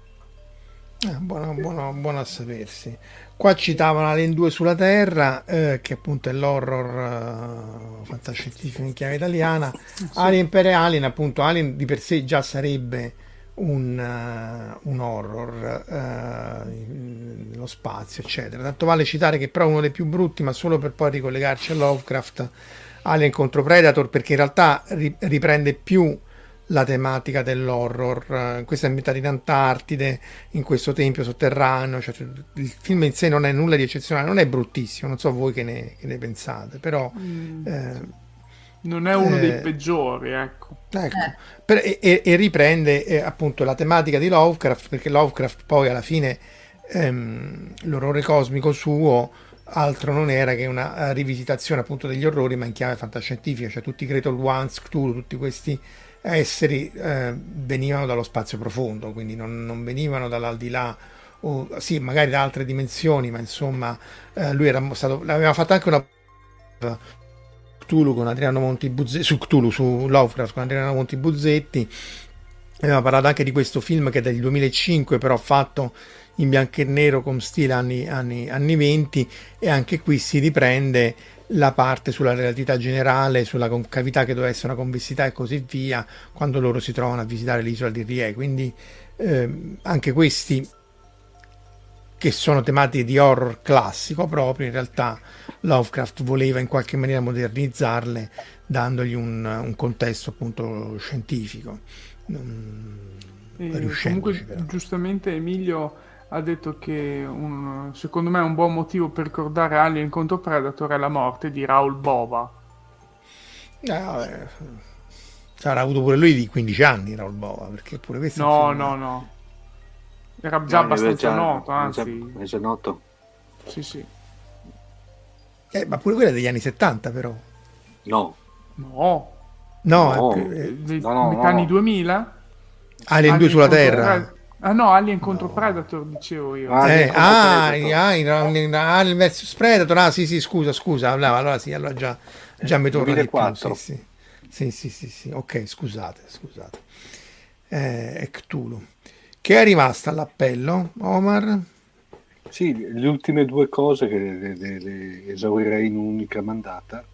Buono a sapersi. Qua citavano Alien 2 sulla Terra, che appunto è l'horror fantascientifico in chiave italiana. Sì. Alien per Alien, appunto, Alien di per sé già sarebbe un horror nello spazio, eccetera. Tanto vale citare che però uno dei più brutti, ma solo per poi ricollegarci a Lovecraft, Alien contro Predator, perché in realtà riprende più la tematica dell'horror. Questa è ambientata in Antartide, in questo tempio sotterraneo, cioè, il film in sé non è nulla di eccezionale, non è bruttissimo, non so voi che ne pensate, però non è uno dei peggiori, ecco. E riprende appunto la tematica di Lovecraft, perché Lovecraft poi alla fine l'orrore cosmico suo altro non era che una rivisitazione appunto degli orrori, ma in chiave fantascientifica, cioè tutti i Gretel Ones, Cthulhu, tutti questi esseri venivano dallo spazio profondo, quindi non venivano dall'aldilà, o sì, magari da altre dimensioni, ma insomma lui l'aveva fatto anche una Cthulhu con Adriano Monti Buzzetti, su Lovecraft con Adriano Monti Buzzetti. Abbiamo parlato anche di questo film che è del 2005, però fatto in bianco e nero con stile anni 20, e anche qui si riprende la parte sulla relatività generale, sulla concavità che doveva essere una convessità e così via, quando loro si trovano a visitare l'isola di Rie. Quindi anche questi che sono tematiche di horror classico proprio, in realtà Lovecraft voleva in qualche maniera modernizzarle dandogli un contesto appunto scientifico. Comunque però. Giustamente Emilio ha detto che secondo me un buon motivo per ricordare Alien contro Predator è la morte di Raoul Bova. Sarà avuto pure lui di 15 anni Raoul Bova, perché pure questo no era già abbastanza noto, anzi è già noto. sì. Ma pure quella degli anni 70 però no metà anni 2000. Alien 2 sulla Terra. Alien contro Predator, dicevo io. Alien vs Predator. Sì, scusa. Allora sì, allora già mi torna di più. Sì. Ok, scusate. È Cthulhu. Che è rimasta all'appello, Omar? Sì, le ultime due cose che le esaurirei in un'unica mandata,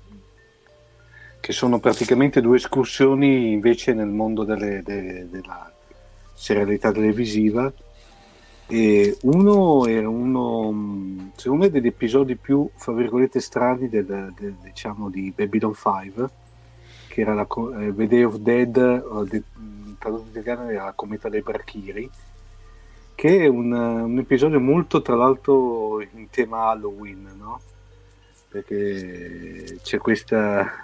che sono praticamente due escursioni invece nel mondo della serialità televisiva. E uno era secondo me degli episodi più, fra virgolette, strani diciamo di Babylon 5, che era The Day of Dead, tradotto in italiano era La cometa dei Barchiri, che è un episodio molto, tra l'altro, in tema Halloween, no? Perché c'è questa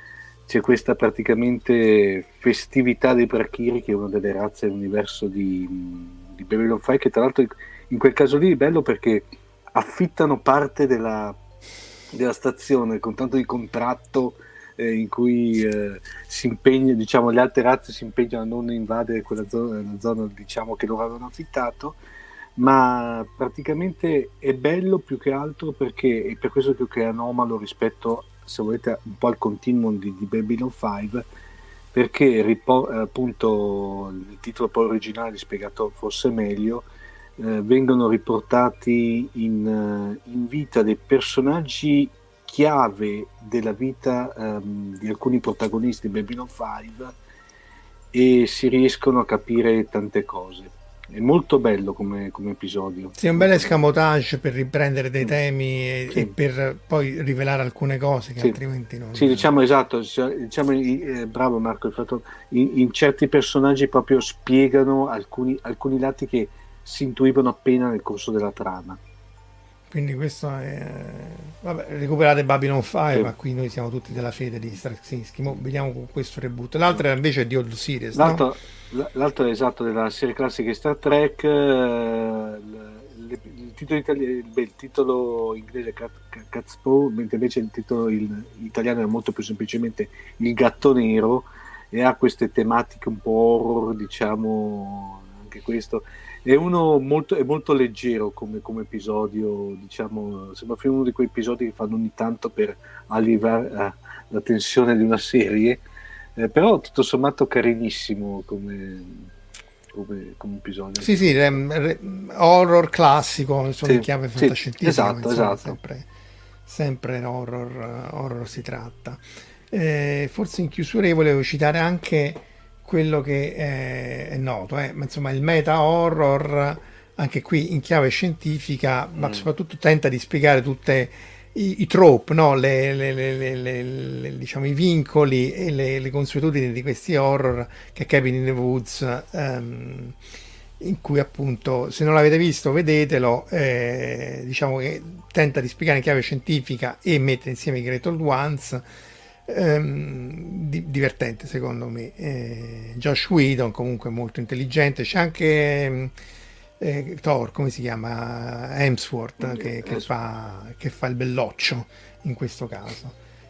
praticamente festività dei Barchiri, che è una delle razze dell'universo di Babylon 5, che tra l'altro in quel caso lì è bello perché affittano parte della stazione con tanto di contratto in cui si impegna, diciamo, le altre razze si impegnano a non invadere quella zona diciamo che loro avevano affittato, ma praticamente è bello più che altro perché è per questo che è anomalo rispetto, se volete, un po' al continuum di Babylon 5, perché appunto il titolo poi originale spiegato forse meglio, vengono riportati in vita dei personaggi chiave della vita di alcuni protagonisti di Babylon 5, e si riescono a capire tante cose. È molto bello come episodio. Sì, è un bel escamotage per riprendere dei temi e per poi rivelare alcune cose che altrimenti non... Sì, diciamo, esatto, bravo Marco, in certi personaggi proprio spiegano alcuni lati che si intuivano appena nel corso della trama. Quindi questo è... Vabbè, recuperate Babylon 5, ma qui noi siamo tutti della fede di Straczynski. Vediamo con questo reboot. L'altra invece è di Old Series, l'altro è esatto della serie classica di Star Trek. Il titolo inglese è Catspaw, mentre invece il titolo italiano è molto più semplicemente Il gatto nero, e ha queste tematiche un po' horror, diciamo, anche questo. è molto leggero come episodio, diciamo, sembra uno di quei episodi che fanno ogni tanto per allevare la tensione di una serie, però tutto sommato carinissimo come episodio. Sì, horror classico, sono in chiave fantascientifica. Esatto. Sempre horror si tratta. Forse in chiusura io volevo citare anche quello che è noto, ma insomma il meta horror, anche qui in chiave scientifica, ma soprattutto tenta di spiegare tutte i trope, no? Diciamo, i vincoli e le consuetudini di questi horror che Cabin in the Woods, in cui appunto, se non l'avete visto vedetelo, diciamo che tenta di spiegare in chiave scientifica e mettere insieme i Great Old Ones. Divertente secondo me. Josh Whedon comunque molto intelligente, c'è anche Thor, come si chiama, Hemsworth, che fa il belloccio in questo caso,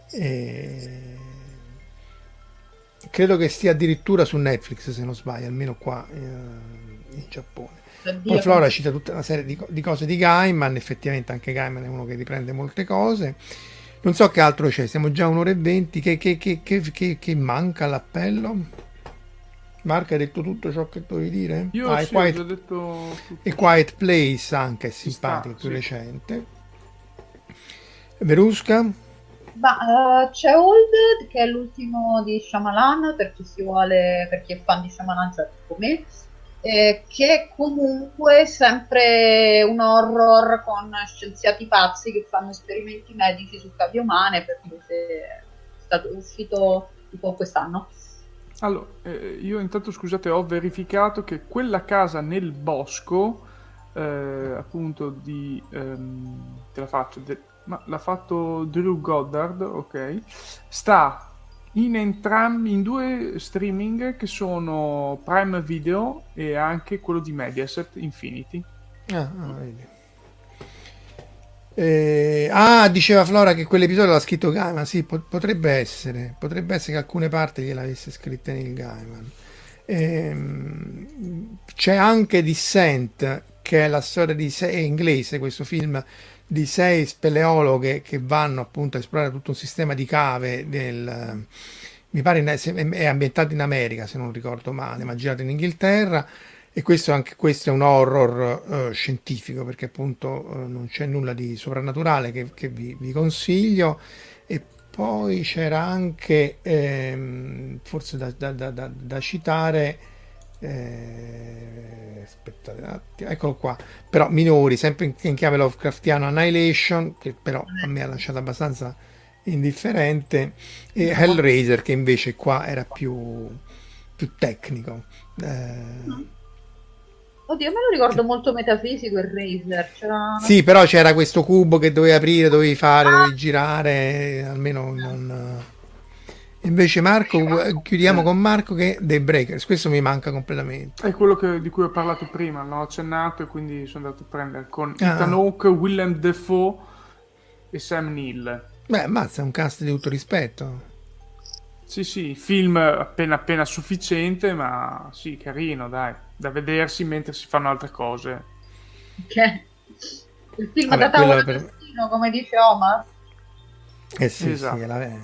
credo che stia addirittura su Netflix se non sbaglio, almeno qua in Giappone. Poi Flora cita tutta una serie di cose di Gaiman, effettivamente anche Gaiman è uno che riprende molte cose. Non so che altro c'è, siamo già 1:20, che manca all'appello? Marco, hai detto tutto ciò che dovevi dire? Io ho già detto tutto. E Quiet Place anche è simpatico, più recente. Verusca? C'è Old, che è l'ultimo di Shyamalan, per chi è fan di Shyamalan, cioè tipo me, che comunque è sempre un horror con scienziati pazzi che fanno esperimenti medici su cavie umane, perché è stato uscito tipo quest'anno. Allora, io intanto, scusate, ho verificato che quella casa nel bosco, appunto di... te la faccio, ma l'ha fatto Drew Goddard, ok, sta in due streaming che sono Prime Video e anche quello di Mediaset, Infinity. Vedi. Diceva Flora che quell'episodio l'ha scritto Gaiman. Sì, potrebbe essere che alcune parti gliel'avesse scritte nel Gaiman. C'è anche Descent, che è la storia è inglese, questo film di 6 speleologhe che vanno appunto a esplorare tutto un sistema di cave mi pare è ambientato in America, se non ricordo male, ma girato in Inghilterra. E anche questo è un horror scientifico, perché appunto non c'è nulla di soprannaturale, che vi consiglio. E poi c'era anche forse da citare, aspettate un attimo, eccolo qua, però minori, sempre in chiave Lovecraftiano, Annihilation, che però a me ha lasciato abbastanza indifferente, e Hellraiser, che invece qua era più tecnico. Oddio, me lo ricordo molto metafisico il Razer. Sì, però c'era questo cubo che dovevi aprire, dovevi girare, almeno non... Invece Marco, chiudiamo con Marco che The Breakers, questo mi manca completamente. È quello di cui ho parlato prima, l'ho accennato e quindi sono andato a prendere con Ethan Hawke, Willem Dafoe e Sam Neill. Beh, mazza, è un cast di tutto rispetto. Sì, film appena sufficiente, ma sì, carino, dai, da vedersi mentre si fanno altre cose. Il film da tavola destino, come dice Omar. Sì, esatto.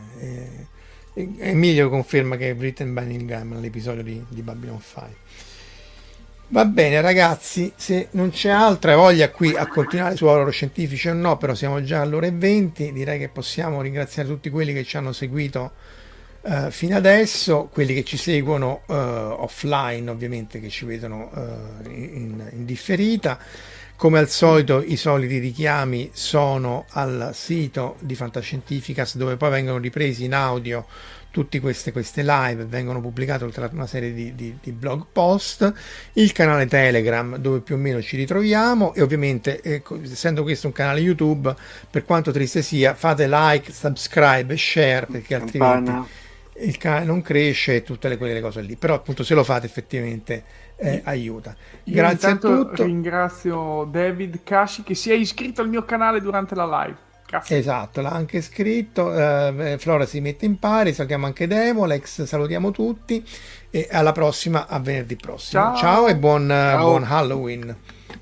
Emilio conferma che è written by Neil Gaiman, l'episodio di Babylon 5. Va bene ragazzi, se non c'è altra voglia qui a continuare su horror scientifici o no, però siamo già all'1:20, direi che possiamo ringraziare tutti quelli che ci hanno seguito fino adesso, quelli che ci seguono offline, ovviamente, che ci vedono in differita. Come al solito i soliti richiami sono al sito di Fantascientificast, dove poi vengono ripresi in audio tutte queste live, vengono pubblicate oltre a una serie di blog post, il canale Telegram dove più o meno ci ritroviamo, e ovviamente essendo questo un canale YouTube, per quanto triste sia, fate like, subscribe e share, perché altrimenti il canale non cresce e tutte quelle cose lì, però appunto se lo fate effettivamente aiuta. Grazie a tutti. Ringrazio David Kashi che si è iscritto al mio canale durante la live. Grazie. Esatto, l'ha anche scritto. Flora si mette in pari, salutiamo anche Demolex, salutiamo tutti e alla prossima, a venerdì prossimo. Ciao e buon Halloween.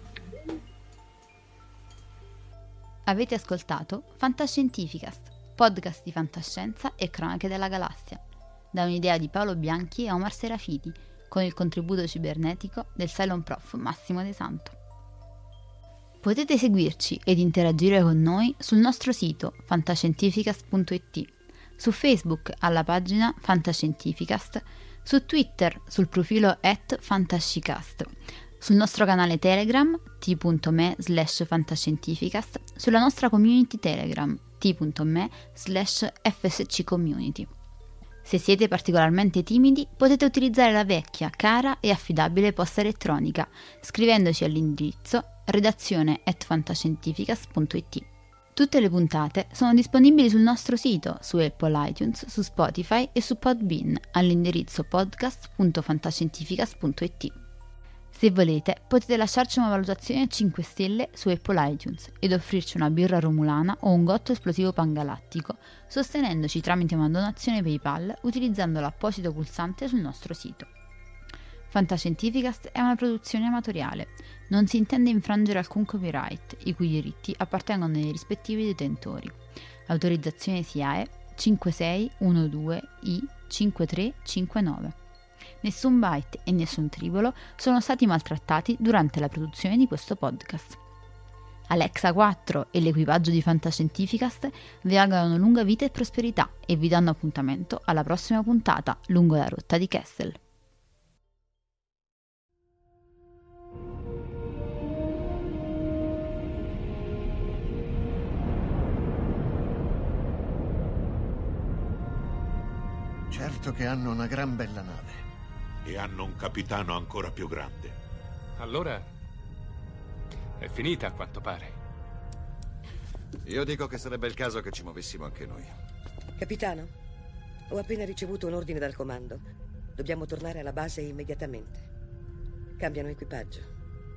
Avete ascoltato Fantascientificast, podcast di fantascienza e cronache della galassia, da un'idea di Paolo Bianchi e Omar Serafiti, con il contributo cibernetico del Cylon Prof Massimo De Santo. Potete seguirci ed interagire con noi sul nostro sito fantascientificast.it, su Facebook alla pagina Fantascientificast, su Twitter sul profilo @fantascicast, sul nostro canale Telegram t.me/fantascientificast, sulla nostra community Telegram t.me/fsccommunity. Se siete particolarmente timidi, potete utilizzare la vecchia, cara e affidabile posta elettronica, scrivendoci all'indirizzo redazione@fantascientificast.it. Tutte le puntate sono disponibili sul nostro sito, su Apple iTunes, su Spotify e su Podbean, all'indirizzo podcast.fantascientificast.it. Se volete, potete lasciarci una valutazione a 5 stelle su Apple iTunes ed offrirci una birra romulana o un gotto esplosivo pangalattico, sostenendoci tramite una donazione PayPal utilizzando l'apposito pulsante sul nostro sito. Fantascientificast è una produzione amatoriale, non si intende infrangere alcun copyright, i cui diritti appartengono ai rispettivi detentori. Autorizzazione SIAE 5612I5359. Nessun byte e nessun tribolo sono stati maltrattati durante la produzione di questo podcast. Alexa 4 e l'equipaggio di Fantascientificast vi augurano lunga vita e prosperità e vi danno appuntamento alla prossima puntata lungo la rotta di Kessel. Certo che hanno una gran bella nave. E hanno un capitano ancora più grande. Allora è finita, a quanto pare. Io dico che sarebbe il caso che ci muovessimo anche noi. Capitano, ho appena ricevuto un ordine dal comando. Dobbiamo tornare alla base immediatamente. Cambiano equipaggio.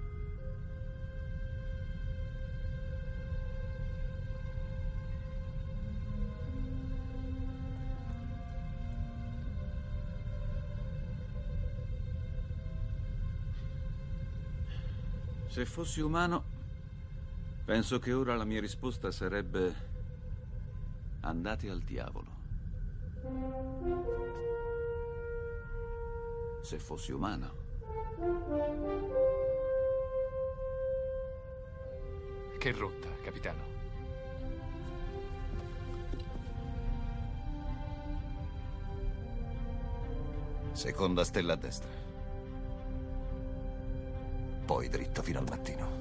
Se fossi umano, penso che ora la mia risposta sarebbe: andate al diavolo. Se fossi umano. Che rotta, capitano? Seconda stella a destra. Poi dritto fino al mattino.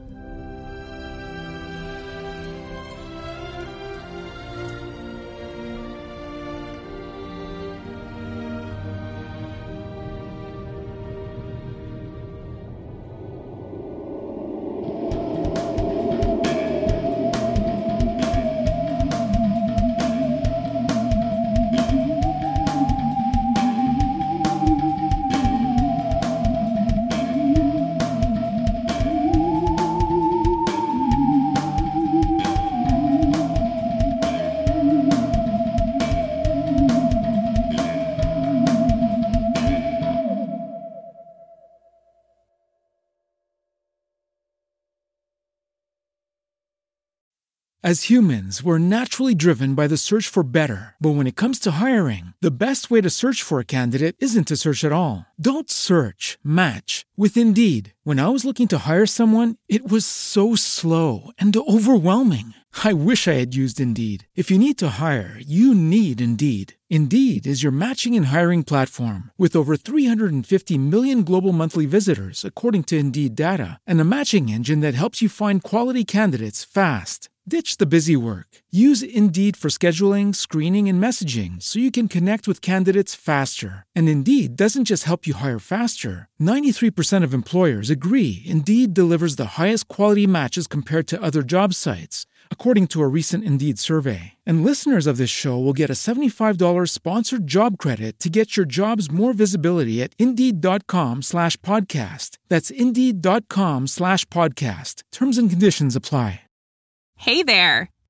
As humans, we're naturally driven by the search for better. But when it comes to hiring, the best way to search for a candidate isn't to search at all. Don't search, match with Indeed. When I was looking to hire someone, it was so slow and overwhelming. I wish I had used Indeed. If you need to hire, you need Indeed. Indeed is your matching and hiring platform with over 350 million global monthly visitors, according to Indeed data, and a matching engine that helps you find quality candidates fast. Ditch the busy work. Use Indeed for scheduling, screening, and messaging so you can connect with candidates faster. And Indeed doesn't just help you hire faster. 93% of employers agree Indeed delivers the highest quality matches compared to other job sites, according to a recent Indeed survey. And listeners of this show will get a $75 sponsored job credit to get your jobs more visibility at Indeed.com/podcast. That's Indeed.com/podcast. Terms and conditions apply. Hey there.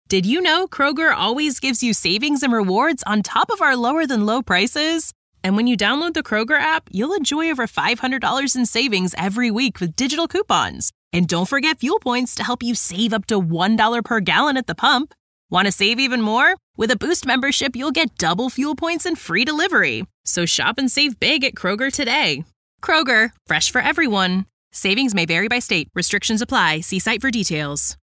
Did you know Kroger always gives you savings and rewards on top of our lower-than-low prices? And when you download the Kroger app, you'll enjoy over $500 in savings every week with digital coupons. And don't forget fuel points to help you save up to $1 per gallon at the pump. Want to save even more? With a Boost membership, you'll get double fuel points and free delivery. So shop and save big at Kroger today. Kroger, fresh for everyone. Savings may vary by state. Restrictions apply. See site for details.